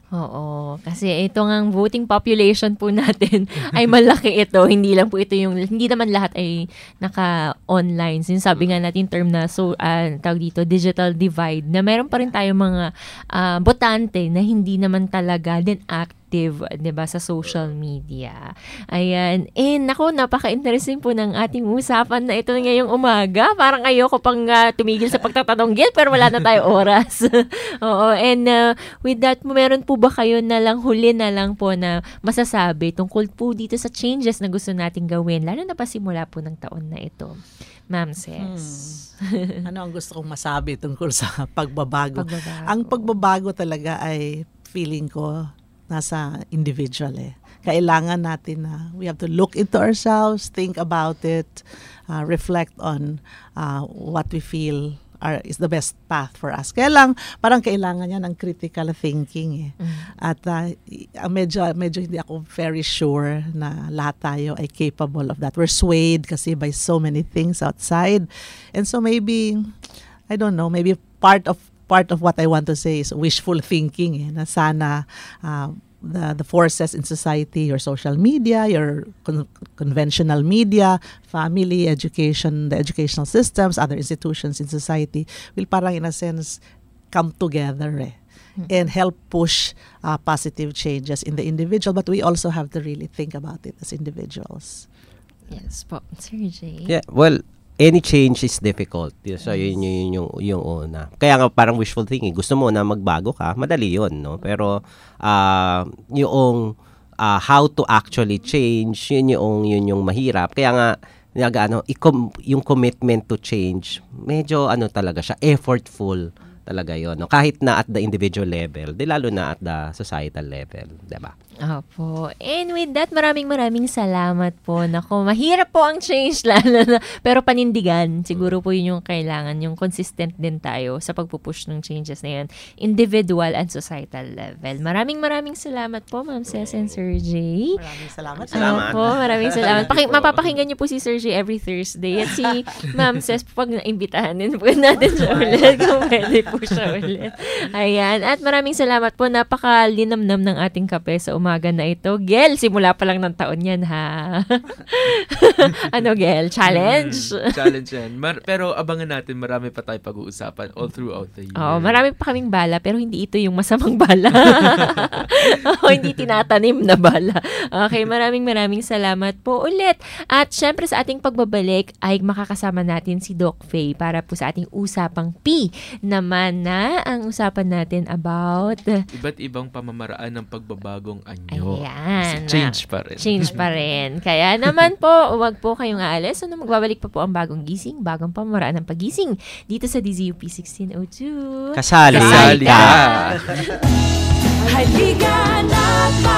Oo, kasi ito ngang voting population po natin ay malaki ito. Hindi lang po ito yung, hindi naman lahat ay naka-online. Sinasabi nga natin term na, so, uh, tawag dito, digital divide, na meron pa rin tayo mga uh, botante na hindi naman talaga din active, 'di ba, sa social media. Ayan. Eh, nako, napaka-interesting po ng ating usapan na ito ngayong umaga. Parang ayoko pang uh, tumigil sa pagtatanong, Gil, pero wala na tayo oras. Oo, and uh, with that, meron po ba kayo na lang, huli na lang po na masasabi tungkol po dito sa changes na gusto nating gawin, lalo na pa simula po ng taon na ito? Ma'am Ses. Hmm. Ano ang gusto kong masabi tungkol sa pagbabago? pagbabago? Ang pagbabago talaga ay feeling ko nasa individual eh. Kailangan natin na uh, we have to look into ourselves, think about it, uh, reflect on uh, what we feel are, is the best path for us. Kaya lang, parang kailangan niya ng critical thinking eh. Mm. At uh, medyo, medyo hindi ako very sure na lahat tayo ay capable of that. We're swayed kasi by so many things outside. And so maybe, I don't know, maybe part of part of what I want to say is wishful thinking eh, na sana uh, the, the forces in society, your social media, your con- conventional media, family, education, the educational systems, other institutions in society will parang in a sense come together eh, mm-hmm. and help push uh, positive changes in the individual, but we also have to really think about it as individuals. Yes po, Sir Jay. Yeah, well, any change is difficult. So, yun, yun, yun yung, yung una. Kaya nga parang wishful thinking. Gusto mo na magbago ka, madali yun, no? Pero, uh, yung uh, how to actually change, yun yung, yun yung mahirap. Kaya nga, ano, yung commitment to change, medyo ano talaga siya, effortful talaga yun, no? Kahit na at the individual level, di lalo na at the societal level, diba? Opo. And with that, maraming maraming salamat po. Naku, mahirap po ang change lalo na, pero panindigan, siguro po yun yung kailangan, yung consistent din tayo sa pagpupush ng changes na yan, individual and societal level. Maraming maraming salamat po, Ma'am Ses and Sir Jay. Maraming salamat. Salamat. Opo, maraming salamat. Paki- mapapakinggan niyo po si Sir Jay every Thursday. At si Ma'am Ses, pag naimbitahan din po natin siya ulit, kung pwede po siya ulit. Ayan. At maraming salamat po. Napakalinamnam ng ating kape sa umaga na ito. Gel, simula pa lang ng taon yan, ha? Ano, Gel? Challenge? Mm, challenge yan. Mar- pero abangan natin, marami pa tayo pag-uusapan all throughout the year. Oo, marami pa kaming bala, pero hindi ito yung masamang bala. Oo, hindi tinatanim na bala. Okay, maraming maraming salamat po ulit. At syempre sa ating pagbabalik ay makakasama natin si Doc Faye para po sa ating usapang P naman na ang usapan natin about iba't ibang pamamaraan ng pagbabagong anyo. Ayan. Change pa rin. Change pa rin. Kaya naman po, huwag po kayong aalis. So, magbabalik pa po ang bagong gising, bagong pamaraan ng pagising dito sa D Z U P sixteen oh two. Kasali. Kasali ka. Halika na